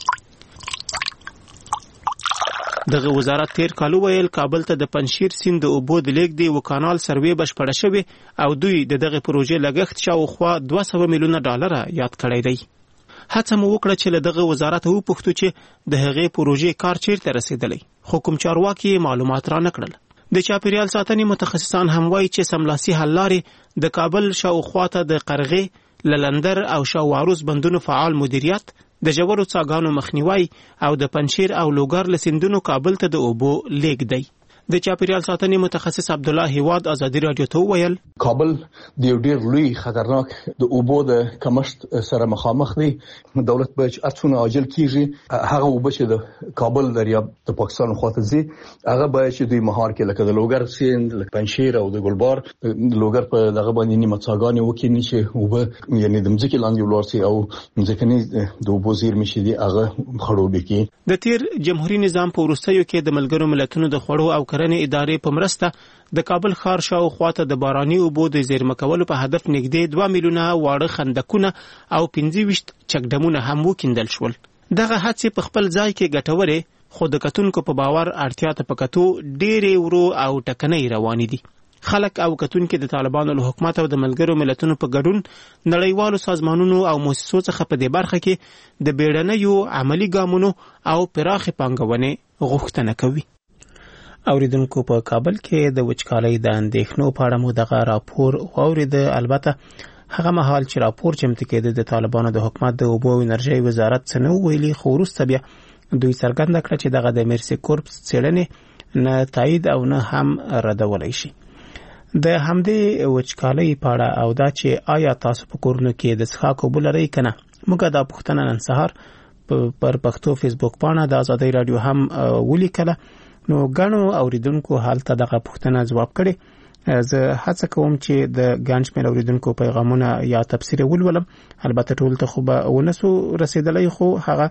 دغه وزارت تیر کال ویل کابل ته د پنشیر سیند د اوبو د لیږد یو کانال سروې بشپړه شوې او دوی د دغه پروژې لګښت شاوخوا دوه سوه میلیونه ډالره یاد کړی دی. هڅه مو وکړه چې له دغه وزارت وپوښتو چې د هغې پروژې کار چیرته رسېدلی، خو کوم چارواکي معلومات را نه کړل. د چاپیریال ساتنې متخصصان هم وایي چې سملاسي حل لارې د کابل شاوخوا ته د قرغې، للندر او شاوواروس بندونو فعال مدیریت، د ژورو څاګانو مخنیوي او د پنشیر او لوګر له سیندونو کابل ته د اوبو لیږد دی. د چاپیریال ساتنې متخصص عبدالله هیواد ازادي راډیو ته وویل کابل د یو ډیر لوی خطرناک د اوبو د کمښت سره مخامخ دی. دولت به ارڅونه عاجل کیږي هغه اوبه چې د کابل دریاب د پاکستان خواته ځي هغه باید چې دوی مهار کې لکه د لوګر سیند، لکه پنشیر او د ګلبار لوګر په دغه باندې نیمه څاګانې وکړي چې اوبه یعنی د مځکې لاندې ولاړ شي او مځکني د اوبو زیرمې چې دي هغه خړوبې کړي. د تیر جمهوریت نظام په وروستیو کې د ملګرو ملتونو د خوړو او کرنې ادارې په مرسته د کابل ښار شاوخوا ته د باراني اوبو د زیرمه کولو په هدف نږدې دوه میلیونه واړه خندقونه او پنځه ویشت چکډمونه هم وکیندل شول. دغه هڅې په خپل ځای کې ګټورې، خو د کتونکو په باور اړتیا ته په کتو ډېرې ورو او ټکنۍ روانې دي. خلک او کتونکي د طالبانو له حکومت او د ملګرو ملتونو په ګډون نړیوالو سازمانونو او مؤسسو څخه په دې برخه کې د بیړنیو عملي ګامونو او پراخې پانګونې غوښتنه کوي. اوریدونکو په کابل کې د وچکالۍ د اندېښنو په اړه مو دغه راپور واورېده. البته هغه مهال چې راپور چمتو کېده د طالبانو د حکومت د اوبو او انرژۍ وزارت څه نه ویلي، خو وروسته بیا دوی څرګنده کړه چې دغه د میرسي کورپس څېړنې نه تایید او نه هم ردولی شي. د همدې وچکالۍ په اړه او دا چې آیا تاسو په کورونو کې د څښاک اوبه لرئ که نه، موږ دا پوښتنه نن سهار پر پښتو فیسبوک پاڼه د ازادۍ راډیو هم ولیکله. نو ګڼو اوریدونکو هلته دغه پوښتنه ځواب کړي. زه هڅه کوم چې د ګڼ شمېر اوریدونکو پیغامونه یا تبصرې ولولم. البته ټول ته خو به ونسو رسېدلی، خو هغه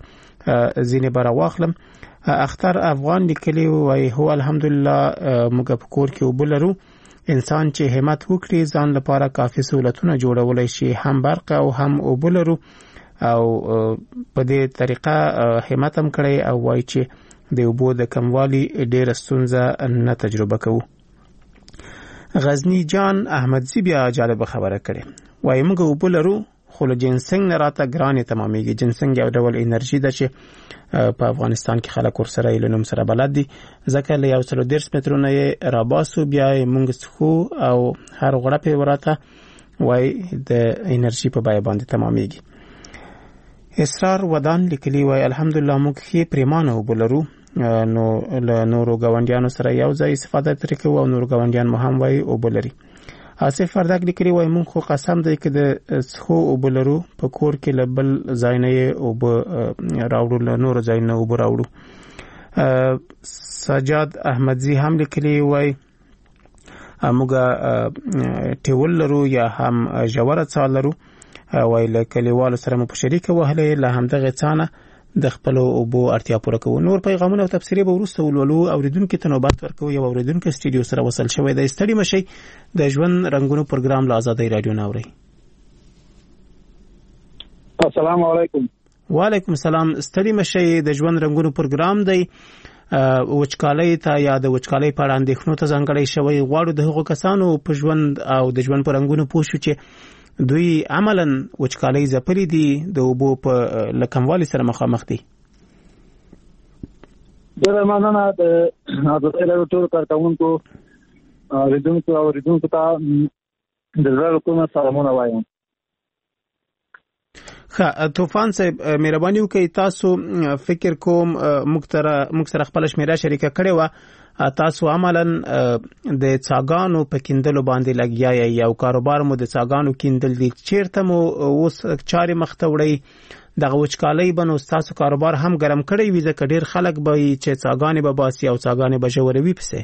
ځینې به راواخلم. اختر افغان لیکلي وایي هو الحمدلله موږ په کور کې اوبه لرو. انسان چې همت وکړي ځان لپاره کافي سهولتونه جوړولی شي، هم برق او هم اوبه لرو او په دې طریقه همت هم کړی او وایي چې د اوبو د کموالي ډېره ستونزه نه تجربه کوو. غزنی جان احمدزي بیا جالبه خبره کړې، وایي موږ اوبه لرو خو له جنسنګ نه راته ګرانې تمامیږي. جنسنګ یو ډول انرژي ده چې په افغانستان کې خلک ورسره له نوم سره بلد دي، ځکه له یو سلو دېرش مترونه یې راباسو بیا یې موږ څښو او هر غړپ یې وراته وایي د انرژي په بیه باندې تمامیږي. اسرار ودان لیکلي وایي الحمدلله موږ ښې پریمانه اوبه لرو، نو له نورو ګاونډیانو سره یو ځای استفاده ترې کوو او نورو ګاونډیان مو هم وایي اوبه لري. آصف وردک لیکلي وایي موږ خو قسم دی که د څښو اوبه لرو، په کور کې له بل ځای نه یې اوبه راوړو، له نورو ځای نه اوبه راوړو. سجاد احمدزي هم لیکلي وایي موږ ټیول لرو یا هم ژوره څاه لرو، وایي له کلیوالو سره مو په شریکه وهلې، له همدغې څاه نه د خپلو اوبو اړتیا پوره کوو. نور پیغامونه او تبصرې به وروسته ولولو. اوریدونکو ته نوبت ورکوو. یو اوریدونکی سټوډیو سره وصل شوی دی. ستړي مشئ، د ژوند رنګونو پروګرام له ازادۍ راډیو نه اورئ. السلام علیکم. وعلیکم السلام. ستړي مشئ، د ژوند رنګونو پروګرام دی. وچکالۍ ته یا د وچکالۍ په اړه اندېښنو ته ځانګړی شوی. غواړو د هغو کسانو په ژوند او د ژوند په رنګونو پوه شو چې دوی عملاً وچکالۍ ځپلي دي، د اوبو په له کموالي سره مخامخ دي. ډېره مننه د ازادۍ راډیو ټولو کارکوونکو اوریدونکو او اوریدونکو ته د زړه له کومه سلامونه وایم. ښه طوفان صاحب مهرباني وکړئ تاسو فکر کوم موږ سره خپل شمیره شریکه کړې و تاسو عملاً د څاګانو په کیندلو باندې لګیا یو کاروبار مو د څاګانو کیندل دي چیرته مو اوس چارې مخته وړي دغه وچکالۍ بنو تاسو کاروبار هم ګرم کړی وي ځکه ډیر خلک به چې څاګانې به باسي او څاګانې به ژوروي پسې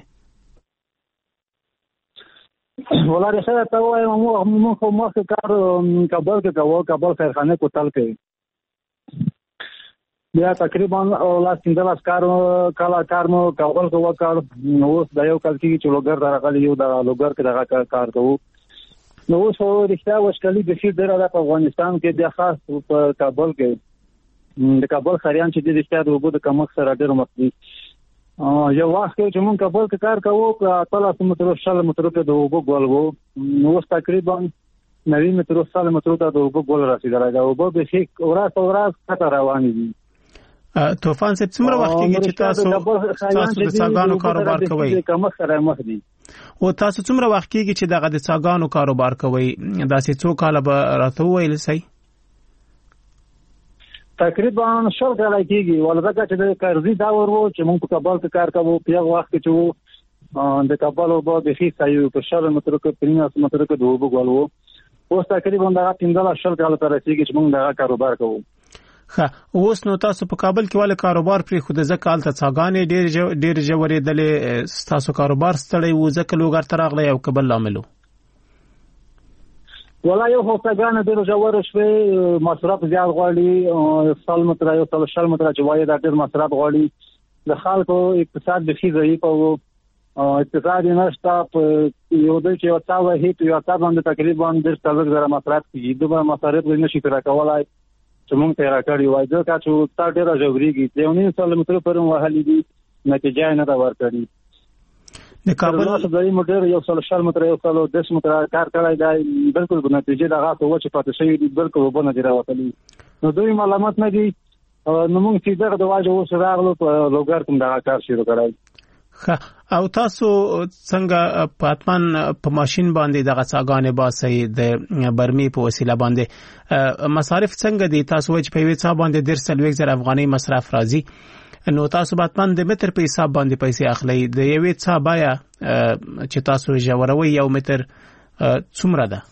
ولاره سره ته وایم مو مو خو مخ کار کابل کې کوو کابل خیرخانه کوتل کې بیا تقریبا لاس کیندل کار کالا کار مو کابل کې وکړ نو اوس د یو کال کې چې لوګر درغلی یو د لوګر کې دغه کار کوو نو اوس ورښتیا وشکلي د شي ډېر د افغانستان کې د خاص په کابل کې د کابل خریان چې د رښتیا د وګړو د کمښت سره ډېر مخ دي یو وخت چې موږ کابل کې کار کوو په اتلس مترو شل مترو کې د وګړو ګول وو نو اوس تقریبا نوي مترو شل مترو ته د وګړو ګول رسیدلی دا وګړو به شي ورځ ورځ خطر روان دي طوفان صاحب څومره وخت کې چې تاسو تاسو د څاګانو کاروبار کوئ کمښت سره مخ دي او تاسو څومره وخت کې چې دغه د څاګانو کاروبار کوئ داسې څو کاله به راته وویل سئ تقریبا شل کاله کېږي ولکه چې د قرضې دور و چې موږ په کابل کې کار کوو په هغه وخت کې چې د کابل اوبه د ښې ځایو په شل مترو کې پنځه مترو کې د اوبو ګول وو اوس تقریبا دغه پنځه شل کاله ته رسېږي چې موږ دغه کاروبار کوو ښه اوس نو تاسو په کابل کې ولې کاروبار پرې خود ځکه هلته څاګانې ډېر ډېر ژورېدلې ستاسو کاروبار ستړی و ځکه لوګر ته راغلی او که بل لامل و ولا یو خو څاګانې ډېر ژورې شوې مصرف زیات غواړي سل متره یو سل شل متره چې وایي دا ډېر مصرف غواړي د خلکو اقتصاد بیخي ضعیف و اقتصاد یې نشته په یو دی چې یو څا وهي په یو څا باندې تقریبا ډېر څلور زره مصرف کېږي دومره مصارف یې نشي پوره کولی چې موږ ته راکړی وای ځکه چې تا ډېره ژورېږي یو نیم سل مترو پورې وهلي دي نتیجه یې نه ده ورکړې د کابل ځای مو ډېر یو سل شل متره یو سل دس متره کار کړی دی بلکل به نتیجې دغه څه و چې پاتې شوي دي بلکل اوبه نه دي راوتلي نو دوی معلومات نه دي نو موږ چې دغه د واجه اوس راغلو په لوګر کې دغه کار شروع کړی او تاسو څنګه پاتمان په ماشين باندې دغه څاګانې باسي د برمي په وسیله باندې مصارف څنګه دي تاسو چې په وې څا باندې ډېر سلويک زر افغاني مصرف راځي نو تاسو پاتمان د متر په حساب باندې پیسې اخلي د یوې څا بیا چې تاسو ژوروي یو متر څومره ده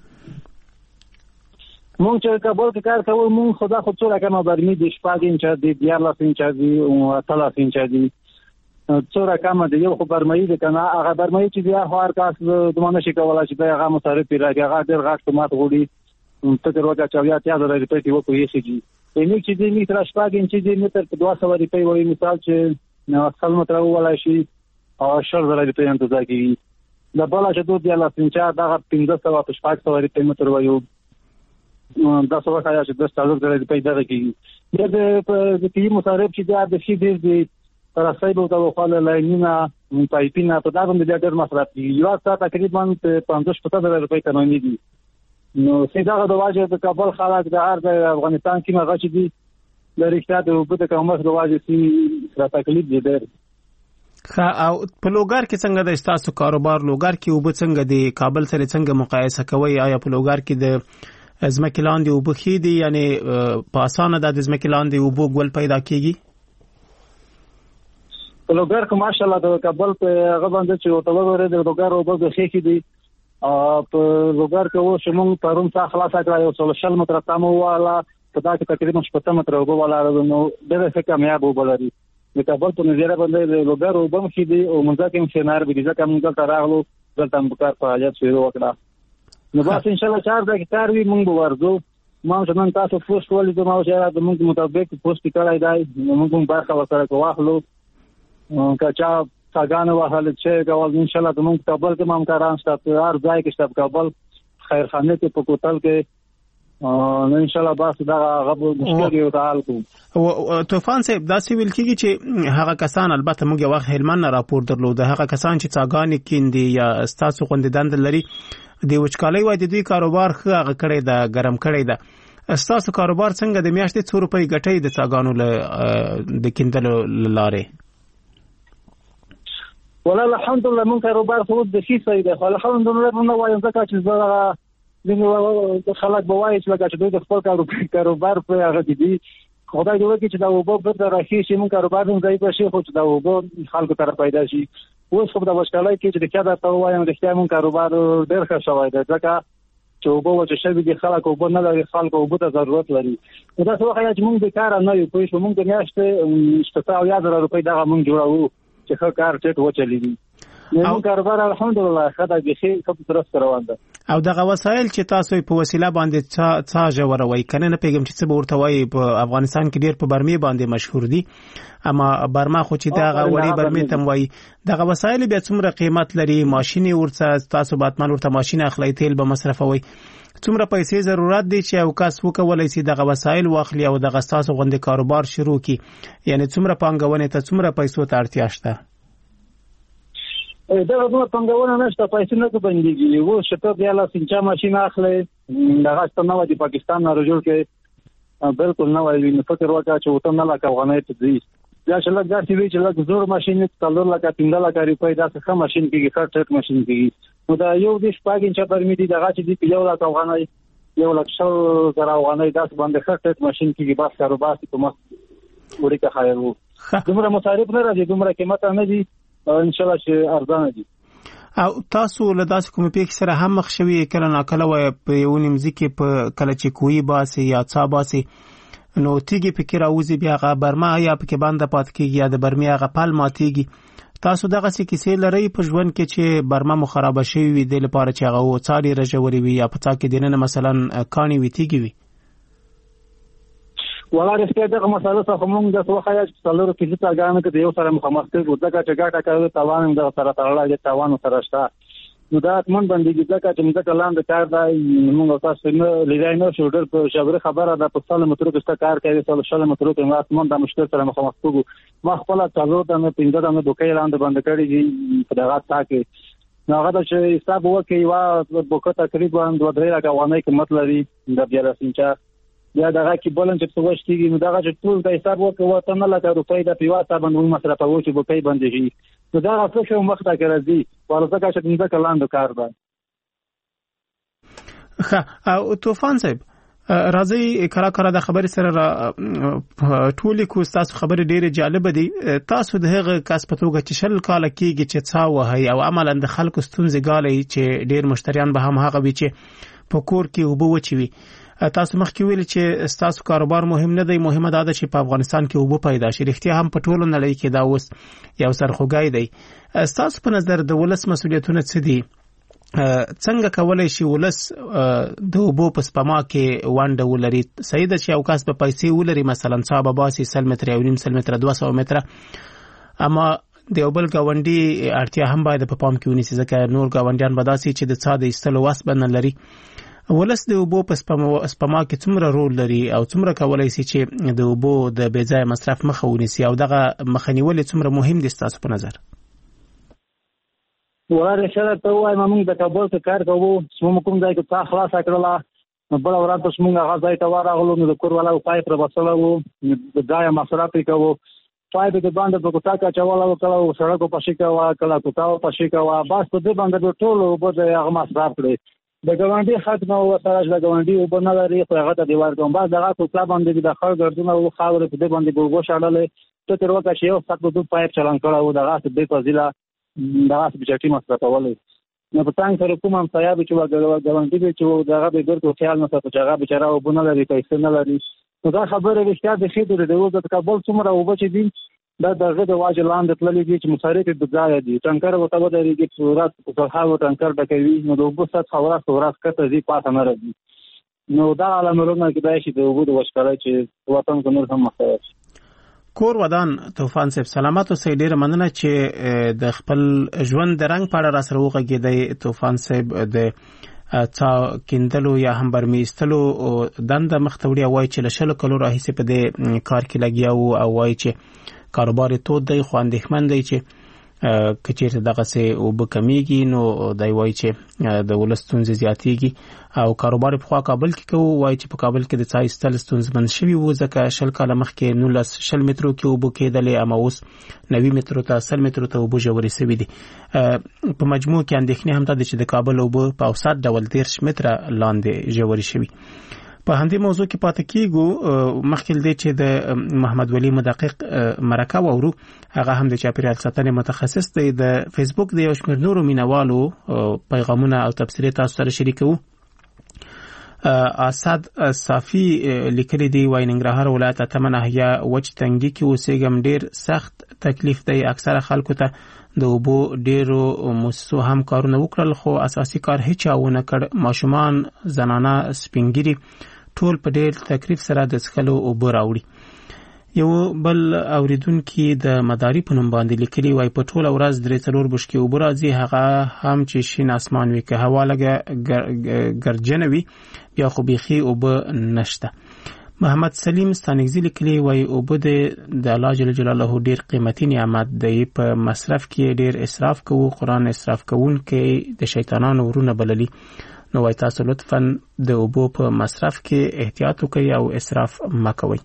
مونږ چې کابل کې کار کوو مونږ خدا خو څو رقم برمي د شپږ انچ دي دیارلس انچ دي او اتلس انچ دي څو رقم دي یو خو برمایي دي کنه هغه برمایي چې بیا خو هر کس د مونږ شي کولای چې هغه مصارف پیراږي هغه ډېر غاټ قیمت وړي ته تر وګه چې بیا تیا د ریپټ یو کوی شي دي یعنی چې دې می تر شپږ انچ دي متر په دوه سوه روپۍ وایي مثال چې نو اصل متر ولا شي او شل زره روپۍ انتظار کوي د بل چې دوه دی لا پنځه دغه پنځه سوه په شپږ سوه روپۍ متر وایو دا څه وخت چې د ستاسو زره روپۍ دغه کیږي د د کی مصارف چې د شي دې تر څو به د خپل لاینونه پایپینه په دا باندې ډېر مصرف دي یو څه تقریبا پنځه شپږ زره روپۍ کموي دي نو څنګه د واجب د کابل خلک د هر د افغانستان کې مغه چې دي د رښتیا د وبو د کومه د واجب سي را تکلیف دي ډېر خا او په لوګر کې څنګه د تاسو کاروبار لوګر کې وبو څنګه دی کابل سره څنګه مقایسه کوي آیا په لوګر کې د ازمکه لاندې وبو خې دي یعنی په اسانه د ازمکه لاندې وبو ګول پیدا کیږي په لوګر کې ماشاءالله د کابل په هغه باندې چې او تلوره د لوګر وبو د خې دي په لوګر کې و چې موږ پرون څخه خلاص کړو یو څل شل متر تمو والا په دا کې تقریبا شپږ متر وبو والا نو ډېر ښه کامیاب وبلري د کابل په نظر باندې لوګر وبو مخې دي او موږ کې هم شنار به دي ځکه موږ ته راغلو دلته موږ کار فعالیت شروع وکړه نو بس ان شاء الله چار ځکه کار وي موږ ورځو ما چې نن تاسو پوسټ ولې د ما چې د موږ مطابق پوسټ کړای دی موږ هم برخه ورسره واخلو کچا څنګه وهل چې کول ان شاء الله د موږ کابل کې مامکاران شته هر ځای کې شته کابل خیرخانه کې په کوتل کې نو ان شاء الله بس دا غو مشکل یو تعال کو او طوفان صاحب دا سی ویل کیږي چې هغه کسان البته موږ یو هلمند راپور درلود هغه کسان چې څاګانې کیندي یا ستاسو خوندیدند لري د وچکالۍ وای د دوی کاروبار خغه کړی دا ګرم کړی دا ستاسو کاروبار څنګه د میاشتې څو روپۍ ګټي د څاګانو له د کیندلو لاره ولا الحمدلله مون کاروبار خو د شي صحیح ده خو الحمدلله نو وایم ځکه چې زه ځینې خلک به وایي چې لکه چې دوی د خپل کاروبار په هغه کې دي. خدای دې وکړي چې دا اوبه بېرته راشي چې موږ کاروبار هم ضعیفه شي خو چې دا اوبه خلکو ته پیدا شي. اوس خو د وچکالۍ کې چې رښتیا درته ووایم رښتیا موږ کاروبار ډېر ښه شوی دی ځکه چې اوبه وچې شوي دي خلک اوبه نه لري خلک اوبه ته ضرورت لري. نو داسې وښیه چې موږ بېکاره نه یو پوه شو موږ د میاشتې شپېته اویا زره روپۍ دغه موږ جوړوو چې ښه کار ټیټ وچلېږي. نو کاروبار الحمدلله ښه ده بیخي ښه په درسته روان ده. او دغه وسایل چې تاسو په وسیله باندې څه ژوروئ کنه نه پیغام چې څه به ورته وایي په افغانستان کې ډیر په برمې باندې مشهور دي اما برما خو چې دغه وړي برمې تم وایي دغه وسایل بیا څومره قیمت لري ماشين ورته تاسو باتمن ورته ماشين اخلي تیل به مصرفوي څومره پیسې ضرورت دي چې او کس وکولای شي دغه وسایل واخلي او دغه تاسو غونډه کاروبار شروع کړي یعنی څومره پانګونه ته څومره پیسو ته اړتیا شته؟ دا نو څنګه نشته پیسې نه بنديږي وو شته بیا لا سنچا ماشين اخلي دغه ستنه د پاکستان نه رجوع کې بالکل نه وایي نو فکر وکړه چې وته نه لکه افغانۍ ته دي یا چې لږ داسې وی چې لږ زور ماشين څلور لکه پنځه لکه روپۍ داسې ښه ماشين کېږي ښه ټریټ ماشين کېږي نو دا یو د شپږ انچه پرمې دي دغه چې دی یو لکه افغانۍ یو لکه شل زره افغانۍ داسې باندې ښه ټریټ ماشين کېږي بس کاروبار ته مخ وړي که خیر وو دومره مصارف نه راځي دومره قیمت نه دي ان شاء الله چې ارزانه دي. او تاسو له داسې کومې پیښې سره هم مخ شوي کله ناکله وای په یو نیمځي کې په کله چې کوی باسي یا څا باسي نو تیږي پکې راوځي بیا غا برما یا پکې باندې پات کېږي یا د برمي هغه پال ماتيږي تاسو دغه څه کیسې لري په ژوند کې چې برما مو خراب شي وي د لپاره چې هغه و څاري رجوري وي یا پتا کې دینه مثلا کانی وي تیږي وي ولا رښتیا دغه مسله څخه موږ د څو خیا چې څلور کې چې څنګه کې یو سره مخامخ کېږو ځکه چې ګټه کوي توان د سره تړلای دي توان سره شته نو دا من باندې ځکه چې موږ کلام د کار دی موږ تاسو نه لیدای نه شو ډېر په شاوره خبره ده په سال مترو کې کار کوي سال شل مترو کې ما من د مشکل سره مخامخ کېږو ما خپل څلور د نه پینځه د نه دوکې لاندې باندې کړی دي په دغه تا کې نو هغه چې حساب وکړي وا بوکه تقریبا دوه درې لکه افغانۍ قیمت لري د بیا رسنچا یا دغه کې بلن چې څه وشتيږي نو دغه چې ټول د حساب وکړو ته نه لکه روپۍ د پیواسه باندې مصرفوي چې بوکې باندې شي نو دا څه شو مخ ته راځي ورته چې څنګه کلاند کار ده. ښه او طوفان صاحب راځي کله کله د خبرې سره ټولي کو تاسو خبرې ډېره جالب دي تاسو د هغه کس په توګه چې شل کال کېږي چې څا وهي او عملاً د خلکو ستونزې غالي چې ډېر مشتریان به هم هغه وي چې په کور کې وبو وچوي تاسو مخکې ویل چې تاسو کاروبار مهم نه دی مهمه ده چې په افغانستان کې وبو پیدا شي رښتیا هم په ټولو نړۍ کې دا اوس یو سرخوږی دی تاسو په نظر د ولس مسؤلیتونه څه دي څنګه کولای شي ولس د وبو په سپما کې وانډه ولري صحیح ده چې او کاس په پیسې ولري مثلا صاحب باسي سل متر یو نیم سل متر دوه سوه متر اما د یو بل گاونډي اړتیا هم باید په پام کې ونیسي ځکه نور گاونډیان به داسي چې د څا د ایستلو واس بنه لري ولس د وبو په سپما کې څومره رول لري او څومره کولای شي چې د وبو د بېځای مصرف مخه ونیسي او دغه مخنیول څومره مهم دي تاسو په نظر؟ وراره شرط ته وایم موږ د کابل څخه کار کوو چې کوم ځای کې تا خلاص کړل نو بل ورځ پس موږ هغه ځای ته ورغلو نو د کور والا پای پر وصله وو د ځای مصرف کوو پای په باندې په کوټه کې چواله وکړو سړکو په شي کوا کله کوټاو په شي کوا بس په دې باندې ټول وبو د هغه مصرف کړی د ګاونډي ختمه او سره د ګاونډي او بنه لري خو هغه ته دیوار کوم بعد دغه کوټه باندې د خړ ګردونه او خاور په دې باندې ګوګو شاړلې ته تر وخت چې یو سات دوه پایپ چلان کړو دغه څه د فضیله دغه څه بچی مصرفولې نو په څنګه سره کوم هم صاحب چې ګاونډي چې دغه به ګرځو خیال نه ساتي چې هغه بچاره او بنه لري پیسې نه لري نو دا خبره رښتیا د خې د دوه د کابل څومره او بچی دي دا دغه د واجب لاندې تللې دي چې مصارف د ځای دي ټانکر وته ودرېږي چې صورت په صحه ټانکر ډکوي نو د وبو سات خبره صورت کته دي پاتې نه راځي نو دا علامه کې دا شي د وبو د وشکړای چې وطن کو نور هم مخه کور ودان طوفان صاحب سلامات او سې ډېر مننه چې د خپل ژوند د رنگ په اړه را سره وغږېدی طوفان صاحب د څا کیندلو یا هم برمیستلو دند مختوړي وای چې لشل کلو راهیسه په دې کار کې لګیا وو او وای چې کاروبار تو دی خو اندېښمن دی چې کچیر دغه سه او بکمیږي نو دای وای چې د ولستون زیاتیږي او کاروبار په خوا کابل کې کوي وای چې په کابل کې د ځای ستل ستونزمن شوی و ځکه شل کاله مخکې نولس شل مترو کې وبو کېدلې اما اوس نوي مترو ته سل مترو ته وبو جوړې سوي دي. په مجموع کې اندېښنې هم ده چې د کابل وبو په اوسط ډول دیرش متره لاندې جوړې شوي. په همدې موضوع کې پاتې کیږو مخکې دې چې د محمد ولی مدقق مرکه وورو هغه هم د چاپیریال ساتنې متخصص دی. د فیسبوک د یو شمېر نورو مینوالو پیغامونه او تبصرې تاسو سره شریکو. اسد صافی لیکلي دی وای ننګرهار ولایت اتمه ناحیه وچ تنګي کې اوسېږم ډیر سخت تکلیف دی. اکثره خلکو ته د اوبو ډیرو مؤسسو هم کارونه وکړل خو اساسي کار هیڅ ونه کړ. ماشومان زنانه سپینګری ټول په ډیر تکلیف سره د څښلو اوبه راوړي. یو بل اوریدونکو د مداري په نوم باندې لیکلي وای په ټول ورځ درې څلور بشکې اوبه راځي هغه هم چې شین اسمان وي که هوا لګه ګرجنه وي بیا خو بيخي اوبه نشته. محمد سلیم ستانګزی لیکلي وای اوبه د الله جل جلاله ډیر قیمتي نعمت دی په مصرف کې ډیر اسراف کوو. قرآن اسراف کوون کې د شیطانانو ورونه بللی. نو وای تاسو لطفاً د اوبو په مصرف کې احتیاط وکړئ او اسراف مکوئ.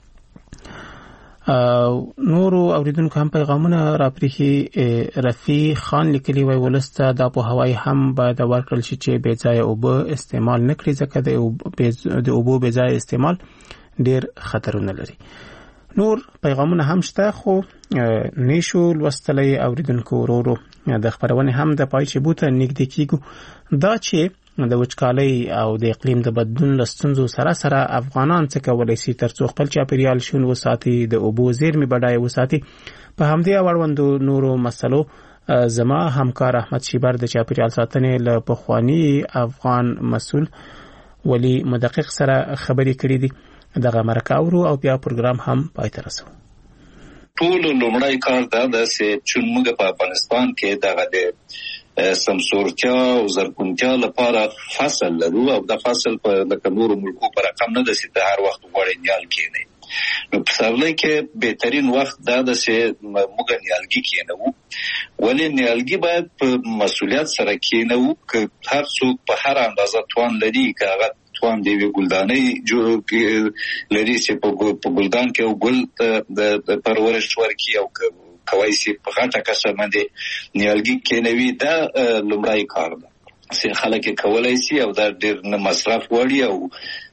نورو اوریدونکو هم پیغامونه راپریخي. رفیع خان لیکلی وای ولسته دا په هوای هم باید ورکړل شي چې بې ځایه اوبه استعمال نه کړي ځکه د اوبو بې ځایه استعمال ډیر خطرونه لري. نور پیغامونه هم شته خو نشو لوستلی. اوریدونکو ورورو د خبرونه هم د پای چې بوته نږدې کیږو. دا چې د وچکالۍ او د اقلیم د بدلون لستونزو سره سره افغانان څه کولای شي ترڅو خپل چاپیریال شون وساتي د اوبو زیرمې بډای وساتي. په همدې اړوند نورو مسلو زما همکار احمد شیبر د چاپیریال ساتنې له پخوانی افغان مسؤل ولی مدقق سره خبرې کړې دي. دغه مرکه اورو او بیا پروګرام هم پای ته رسو. ټول لومړی کار دا ده چې موږ په افغانستان کې دغه د سمسورتیا او زرغونتیا لپاره فصل لرو او د فصل په لکه نورو ملکو پر رقم نه ده چې د هر وخت غوړې نیال کېنی. نو په سرلۍ کې بهترین وخت دا ده چې موږ نیالګي کېنو. ولې نیالګي باید په مسؤلیت سره کېنو که هر څوک په هر اندازه توان لري که هغه توان دی وی ګلدانې جوړ لري چې په ګلدان کې او ګل د پرورش ورکي او کوي چې په غټه کسه باندې نیالګي کېنوي. دا لومړی کار ده چې خلک کولای شي او دا ډېر نه مصرف وړي او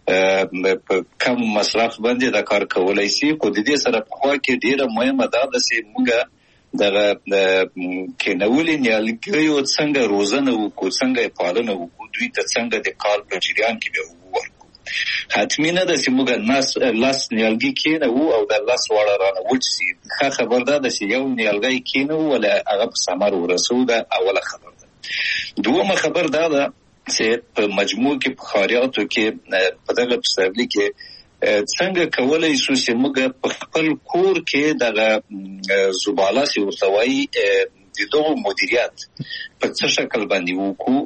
په کم مصرف باندې دا کار کولای شي. خو د دې سره په خوا کې ډېره مهمه ده چې موږ دغه کېنولې نیالګیو څنګه روزنه وکړو څنګه یې پالنه وکړو دوی ته څنګه د کال په جریان کې به وورکو. حتمی نه ده چې موږ ناس لاس نیالګي کېنو او د لاس واړه رانه وچ شي. ښه خبر ده چې یو نیالګی کېنو ولا هغه په ثمر ورسو. ده اوله خبر ده. دومه خبر ده ده چې په مجموع کې په خاریاتو کې په دغه پسرلي کې څنګه کولای شو چې موږ په خپل کور کې دغه زباله سي ورتوي د دغه مدیریت په څه شکل باندې وکړو.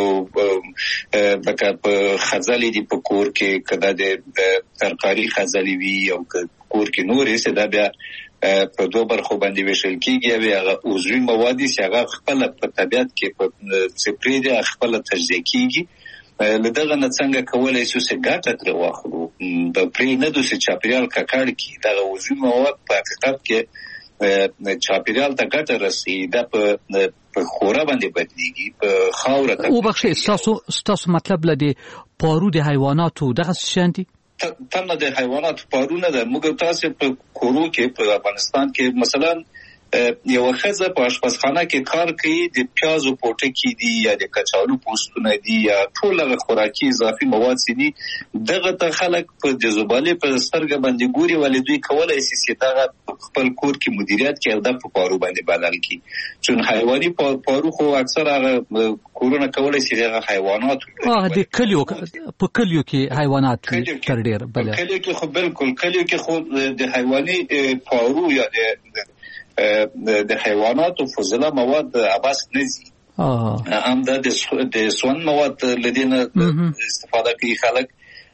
لکه په خزالې دی په کور کې کدا د ترکاری خزالې وی او کور کې نورې څه دا بیا په دوه برخو باندې ویشل کیږي. هغه عضوي مواد چې هغه خپل په طبيعت کې په سپری دی خپل تجزیه کیږي. لدغه نه څنګه کولای شو چې ګټه تر واخلو د پرې نه دوی چې چاپیریال ککړ کی دغه عضوي مواد په حقیقت کې چاپیریال ته ګټه رسي. دا په په خورا باندې بدلیږي په خاور ته. او بخښه تاسو تاسو مطلب لدی پارو د حیواناتو دغه شاندي تنه د حیواناتو پارونه ده. موږ تاسو په کورو کې په افغانستان کې مثلا یو خزه په آشپزخانه کې کار کوي د پیازو پوټکی دي یا د کچالو پوستونه دي یا ټول هغه خوراکي اضافي مواد دي. دغه ته خلک په د زباله په سترګه باندې ګوري ولې دوی کولای شي چې دغه خپل کور کې مدیریت کوي او د پارو باندې بدل کی. چون حیواني پارو خو اکثر هغه کورونه کولای شي هغه حیوانات اه د کلیو په کلیو کې حیوانات تر ډیر بل کلیو کې خو بالکل کلیو کې خو د حیواني پارو یا د د حیواناتو فضله مواد عباس نزي هم د د سون مواد لدينا استفاده کوي خلک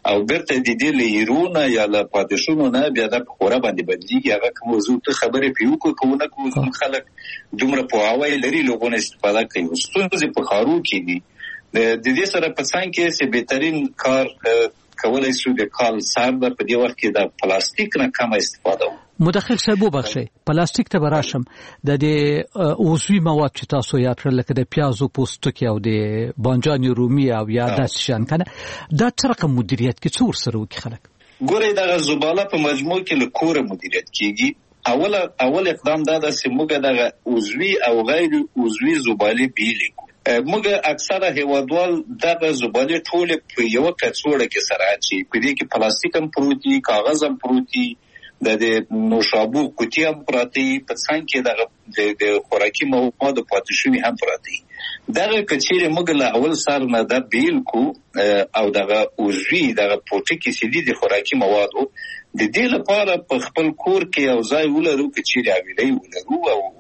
او برته د دې لیرونه یا له پاتشونو نه بیا د خوره باندې بدلیږي. هغه کوم موضوع ته خبرې پیوکو کوونه کوم خلک دومره په هواي لري لوګونه استفاده کوي. ستونزې په خارو کې دي. د دې سره په څنګه کې چې بهترین کار کولای شو د کال سر په دې وخت کې د پلاستیک نه کم استفاده وکړو. مداخل صاحب وبخښئ، پلاستیک ته براشم د دې عضوي مواد چې تاسو یاد کړل لکه د پیازو پوستکی او د بانجان رومي او یا داس شان کنه دا څه رقم مدیریت کې څور سره وکي خلک؟ ګورې دا زباله په مجموع کې له کوره مدیریت کیږي. اول اول اقدام دا د سیموګه د عضوي او غیر عضوي زباله بیلې موږ اکثره هیوادوال دغه زباله ټول په یو کڅوړه کې سره اچي. په دې کې پلاستیک هم پروتي، کاغذ هم پروتي، د نوشابو کوټي هم پراتی، په څنګه کې د خوراکي موادو پاتې شوي هم پراتی. دغه کچېره موږ له اول سر نه د بیل کو او دغه عضوي دغه پوټي کې سړي د خوراکي موادو د دې لپاره په خپل کور کې او ځای ولرو کچېره ویلې ولرو او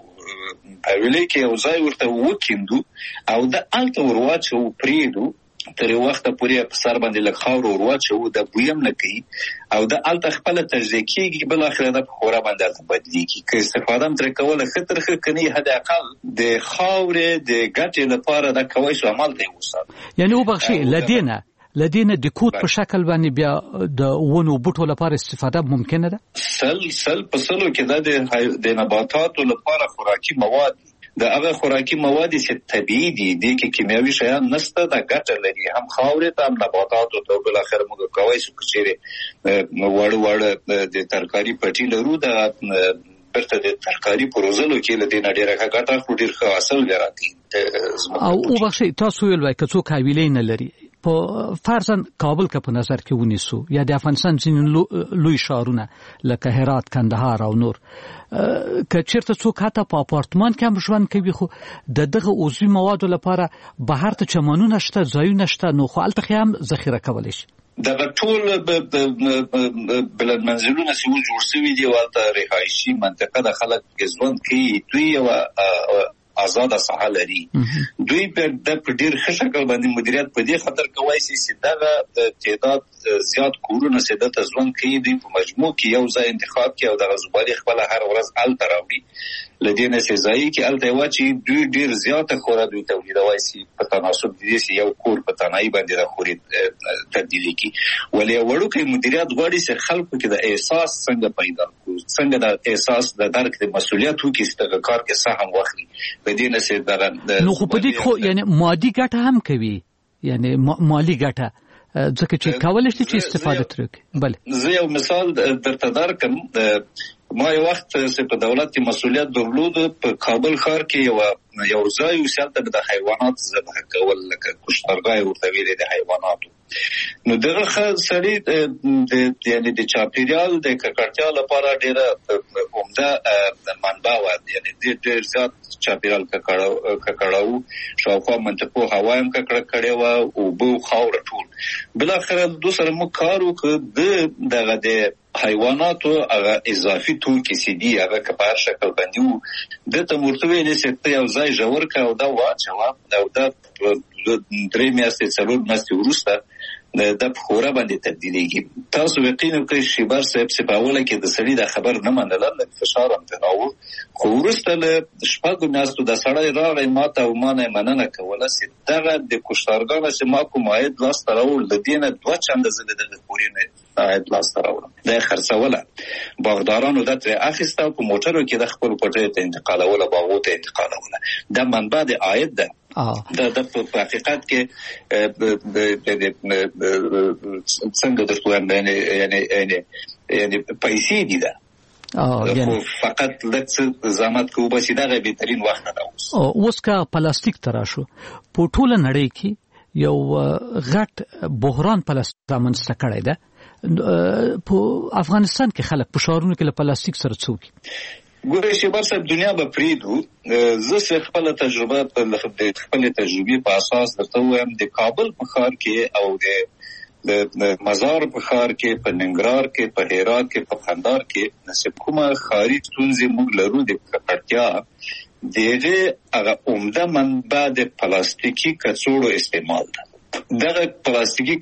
اویلې کې او ځای ورته وکیندو او د الته ورواچو پریدو تر وخت پورې په سر باندې لږ خاور ورواچو د بویم نه کوي او د الته خپل تجزیه کېږي بل اخر د خوره باندې بدلیږي. که استفاده هم تر کوله خطر خ کني حد اقل د خاورې د ګټې لپاره د کوي شو عمل دی وسات. یعنی وبخښي لدینه لدینه د کوټ په شکل باندې بیا د ونو بوټو لپاره استفاده ممکنه ده؟ سل سل په سلو کې د نباتاتو لپاره خوراکي مواد د هغه خوراکي مواد چې طبيعي دي د کې کیمیاوي شیان نشته د ګټه لري هم خاورې ته هم نباتاتو ته بل اخر موږ کوي چې چیرې وړ وړ د ترکاری پټي لرو د برته د ترکاری پروزلو کې لدې نډیره ګټه خو ډیر ښه اصل ګراتي. او وبخښئ تاسو ویل وای که څوک حویلې نه لري په فرضاً کابل کا په نظر کې ونیسو یا د افغانستان ځینې لوی ښارونه لکه هرات، کندهار او نور که چیرته څوک حتی په اپارتمان کې هم ژوند کوي خو د دغه عضوي موادو لپاره بهر ته چمنونه شته، ځایونه شته، نو خو هلته هم ذخیره کولی شي. دغه ټول بلند منزلونه چې جوړ شوي دي ورته رهایشي منطقه د خلک ژوند کوي دوی یو آزاد ساحه لري. دوی په د ډیر ښه شکل باندې مدیریت په دې خاطر کوي چې دغه تعداد زیات کورونه سیده ته ژوند کوي. دوی په مجموع کې یو ځای انتخاب کوي او د غزبالي خپل هر ورځ ال تراوي لدينا سيزاي کې ال تیواچی دوی ډیر زیات خوره دوی تولیدوي سي په تناسب دي چې یو کور په تنای باندې د خوري تبدیلی کی ولې وړو کې مدیریت غواړي چې خلکو کې د احساس څنګه پیدا کو څنګه د احساس د درک د مسولیت وکړي چې د کار کې سهم واخلي لدينا سي دغه نو خو په دې خو یعنی مادي ګټه هم کوي یعنی مالی ګټه ځکه چې کولای شي چې استفاده ترې. بله زه یو مثال درته درکم. ما یو وخت چې په دولت کې مسولیت درلود په کابل ښار کې یو یو ځای وسیلته د حیوانات ذبح کول لکه کشتارګاه ورته ویل د حیواناتو. نو دغه خسرې د یعنی د چاپیریال د ککړتیا لپاره ډیره عمده منبع و یعنی ډیر زیات چاپیریال ککړاو شاوخوا منطقو هوا هم ککړه کړې و او بو خاور ټول بل اخر د سره مو کار وکړ دغه د حیواناتو هغه اضافي توکي سي دي هغه کپار شکل باندې د تمورتوي نسته یو ځای جوړ کا او دا واچوا او دا درې میاشتې څلور میاشتې وروسته د خورا باندې تبدیلیږي. تاسو یقین وکړئ چې بار صاحب چې په اوله کې د سړي د خبر نه منل د فشار هم تناو خو وروسته له شپږو میاشتو د سړی راغی ماته او ما نه مننه کوله چې دغه د کشتارګانو چې ما کوم عاید لاس ته راوړ د دې نه دوه چنده زه د دغه پورې نه عاید لاس ته راوړم دا یې خرڅوله باغدارانو دا ترې اخیسته په موټرو کې د خپل پټیو ته انتقالوله باغو ته انتقالوله دا منبع د عاید ده. دا د په حقیقت کې څنګه درته وایم یعنی یعنی یعنی پیسې دي دا خو فقط لږ زحمت کوو بس دا بهترین وخت ده. اوس که پلاستیک تراشو په ټوله نړۍ کې یو غټ بحران پلاستیک رامنځته کړی ده په افغانستان کې خلک په ښارونو کې له پلاستیک سره څوکي ګورې چې بر صاحب دنیا به پریدو زه سه خپل تجربه په خپل تجربه په اساس درته وایم د کابل په ښار کې او د د مزار په ښار کې په ننګرهار کې په هرات کې په کندهار کې نسب کومه ښاري ستونزې موږ لرو د ککړتیا دغه هغه عمده منبع د پلاستیکي کڅوړو استعمال ده. دغه پلاستیکي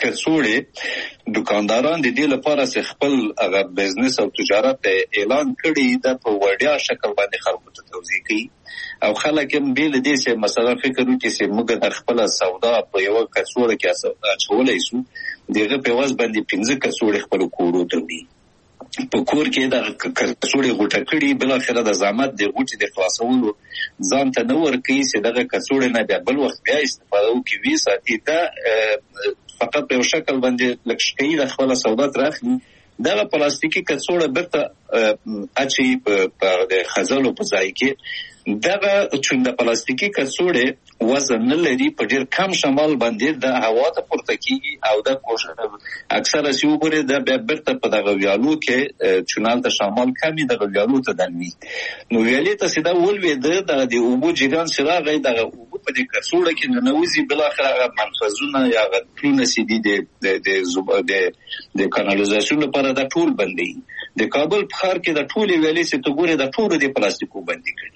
کڅوړې دکانداران د دې لپاره چې خپل هغه بزنس او تجارت اعلان کړي د په وړیا شکل باندې خلکو ته توضیح کوي او خلک هم بیل دې چې مثلا فکر وکړي چې موږ د خپل سودا په یو کڅوړه کې اچولای شو دغه په واس باندې پنځه کڅوړې خپل کورو ته وي په کور کې د کڅوړې غوټه کړي بل اخره د زحمت د غوټې د خلاصولو ځان ته نور کوي چې دغه کڅوړې نه بیا بل وخت بیا استفاده وکړي وی ساتي دا فقط په شکل باندې لکشکې د خپل سودا ترخي دغه پلاستیکي کڅوړه برته اچي په د خزانو په ځای کې دغه چې د پلاستیکي کڅوړې وزن نه لري په ډیر کم شمال باندې د هوا ته پورته کیږي او د کوشش اکثره سی وګوره د برته په دغه ویالو کې چونال ته شمال کمی دغه ویالو ته دني نو ویالې ته سیده ولوي د د اوبو جریان سره غي دغه اوبو په دې کڅوړه کې نه نوځي بل اخره منفذونه یا غټونه سیدي د د د د کانالیزاسیون لپاره د ټول بندي د کابل په ښار کې د ټول ویالې څخه ګوره د ټول د پلاستیکو بندي کړي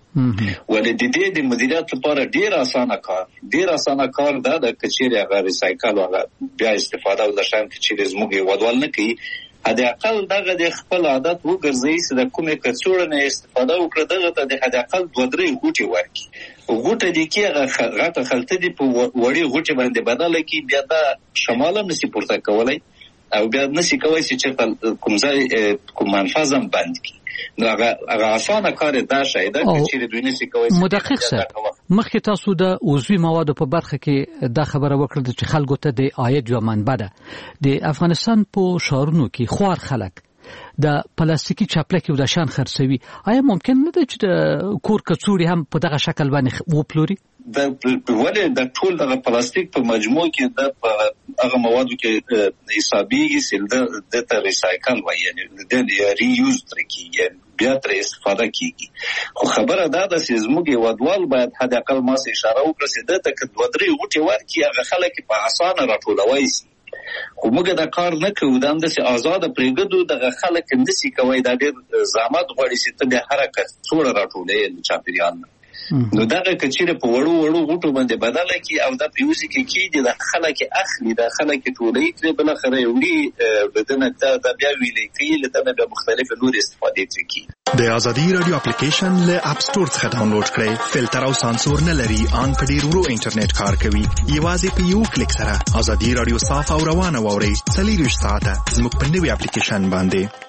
ولې د دې د مدیریت لپاره ډیر اسانه کار ډیر اسانه کار دا د کچېره هغه ریسایکل هغه بیا استفاده او د شان کچېره زموږ ودوال نه کوي هدا اقل دغه د خپل عادت وګرځي چې د کومه کڅوړه نه استفاده وکړي دغه ته د هدا اقل دوه درې غوټي ورکي غوټه دي کې هغه غټه خلته دي په وړي غوټي باندې بدل کی بیا دا شماله نسی پورته کولای او بیا نسی کوي چې کوم ځای کوم منفذم بند کی نو هغه اسانه کار دا شاید چې دوی نسی کوي مدقق سره مخکې تاسو د عضوي موادو په برخه کې دا خبره وکړه چې خلکو ته د عاید یو منبع ده د افغانستان په شهرونو کې خوار خلک د پلاستیکي چاپلکي او د شان خرڅوي آیا ممکن نه ده چې د کور کڅوړې هم په دغه شکل باندې وپلوري د ولې د ټول د پلاستیک په مجموع کې د هغه موادو کې حسابيږي چې د د ریسایکل وایي یعنی د ری یوز ترکیږي بیا تر استفاده کیږي خو خبره دا ده چې زموږ ودوال باید حد اقل ما سه اشاره وکړي چې د تک دوه درې غوټي ورکي هغه خلک په اسانه راټولوي خو موږ دا کار نه کوو دا د آزاد پرېګدو د خلک اندسي کوي دا ډېر زحمت غواړي چې ته د حرکت څوړه راټولې چاپیریال نو دغه کچېره په وړو وړو غوټو باندې بدله کی او د پیوزي کې کې د خلک اخلي د خلک ټولې کړي بل خره وړي بدنه د بیا ویلې کې لته د مختلف نور استفادې کوي د ازادي رادیو اپلیکیشن له اپ ستور څخه ډاونلوډ کړئ فلټر او سانسور نه لري ان په ډیر ورو انټرنیټ کار کوي یوازې په یو کلیک سره ازادي رادیو صاف او روانه ووري څلور ساعته زموږ په نوي اپلیکیشن باندې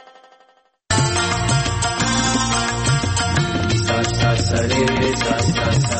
Sare sa sa sa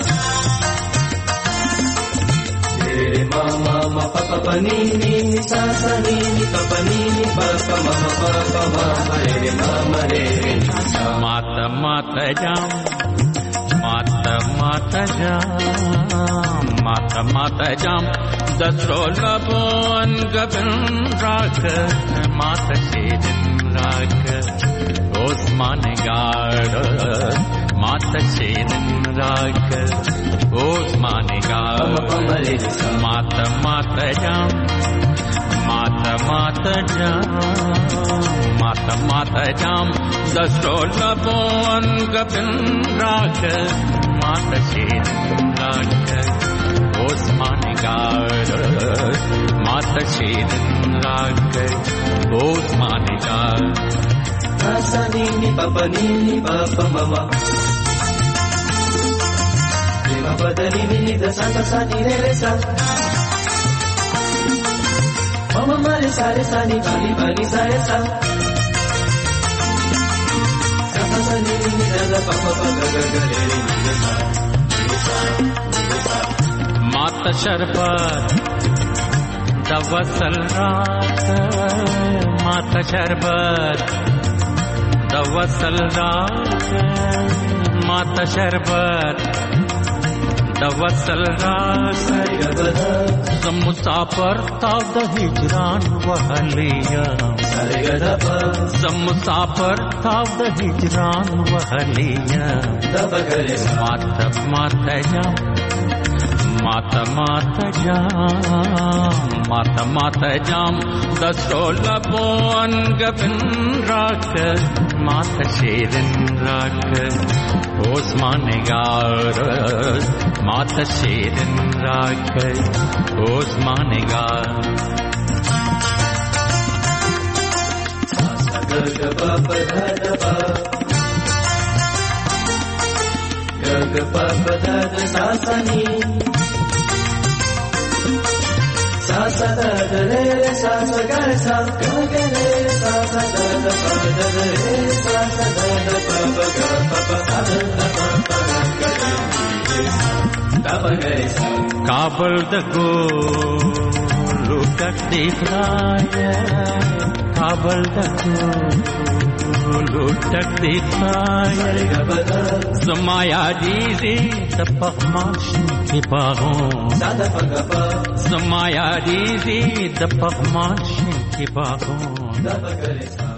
re ma ma ma pa pa pa ni ni ni sa sa ni ni pa pa ni ni pa pa ma ma pa pa ma re ma ma re sa mata mata jam mata mata jam mata mata jam dasrol labon gabin rak mata shedin rak osman gard Mata Chedin Rag Osmani Gard Mata Mata Jam Mata Mata Jam Mata Mata Jam Dasrol Labon Gabin Rag Mata Chedin Rag Osmani Gard Mata Chedin Rag Osmani Gard Sa ni ni pa pa ni ni pa pa ma ma Ni ma pa da ni ni da sa sa sa ni re re sa Ma ma ma re sa re sa ni pa ni pa ni sa re sa Sa sa sa ni ni da da pa pa pa ga ga ga re re ni sa ni sa ni sa Mata sharbat da wasal raat Mata sharbat da wasal raat Mata sharbat da wasal raat Zam musafir tav da hijran wahliya Zam musafir tav da hijran wahliya Mata mata jam Mata mata jam Mata mata jam Dasrol labon gabin rak مات شیرین راک Osmangar Mata Shirin Rakai Osmangar Gaga Papa Dada Gaga Papa Dada Sasani Sasa Dada Re Sasa Gare Sa Gaga Re Sasa Dada Dada Re Sasa Dada Papa Papa काबल दको लुटक दिख रहा है काबल दको लुटक दिख रहा है समाया दीदी तपक माशन की बाहों समाया दीदी तपक माशन की बाहों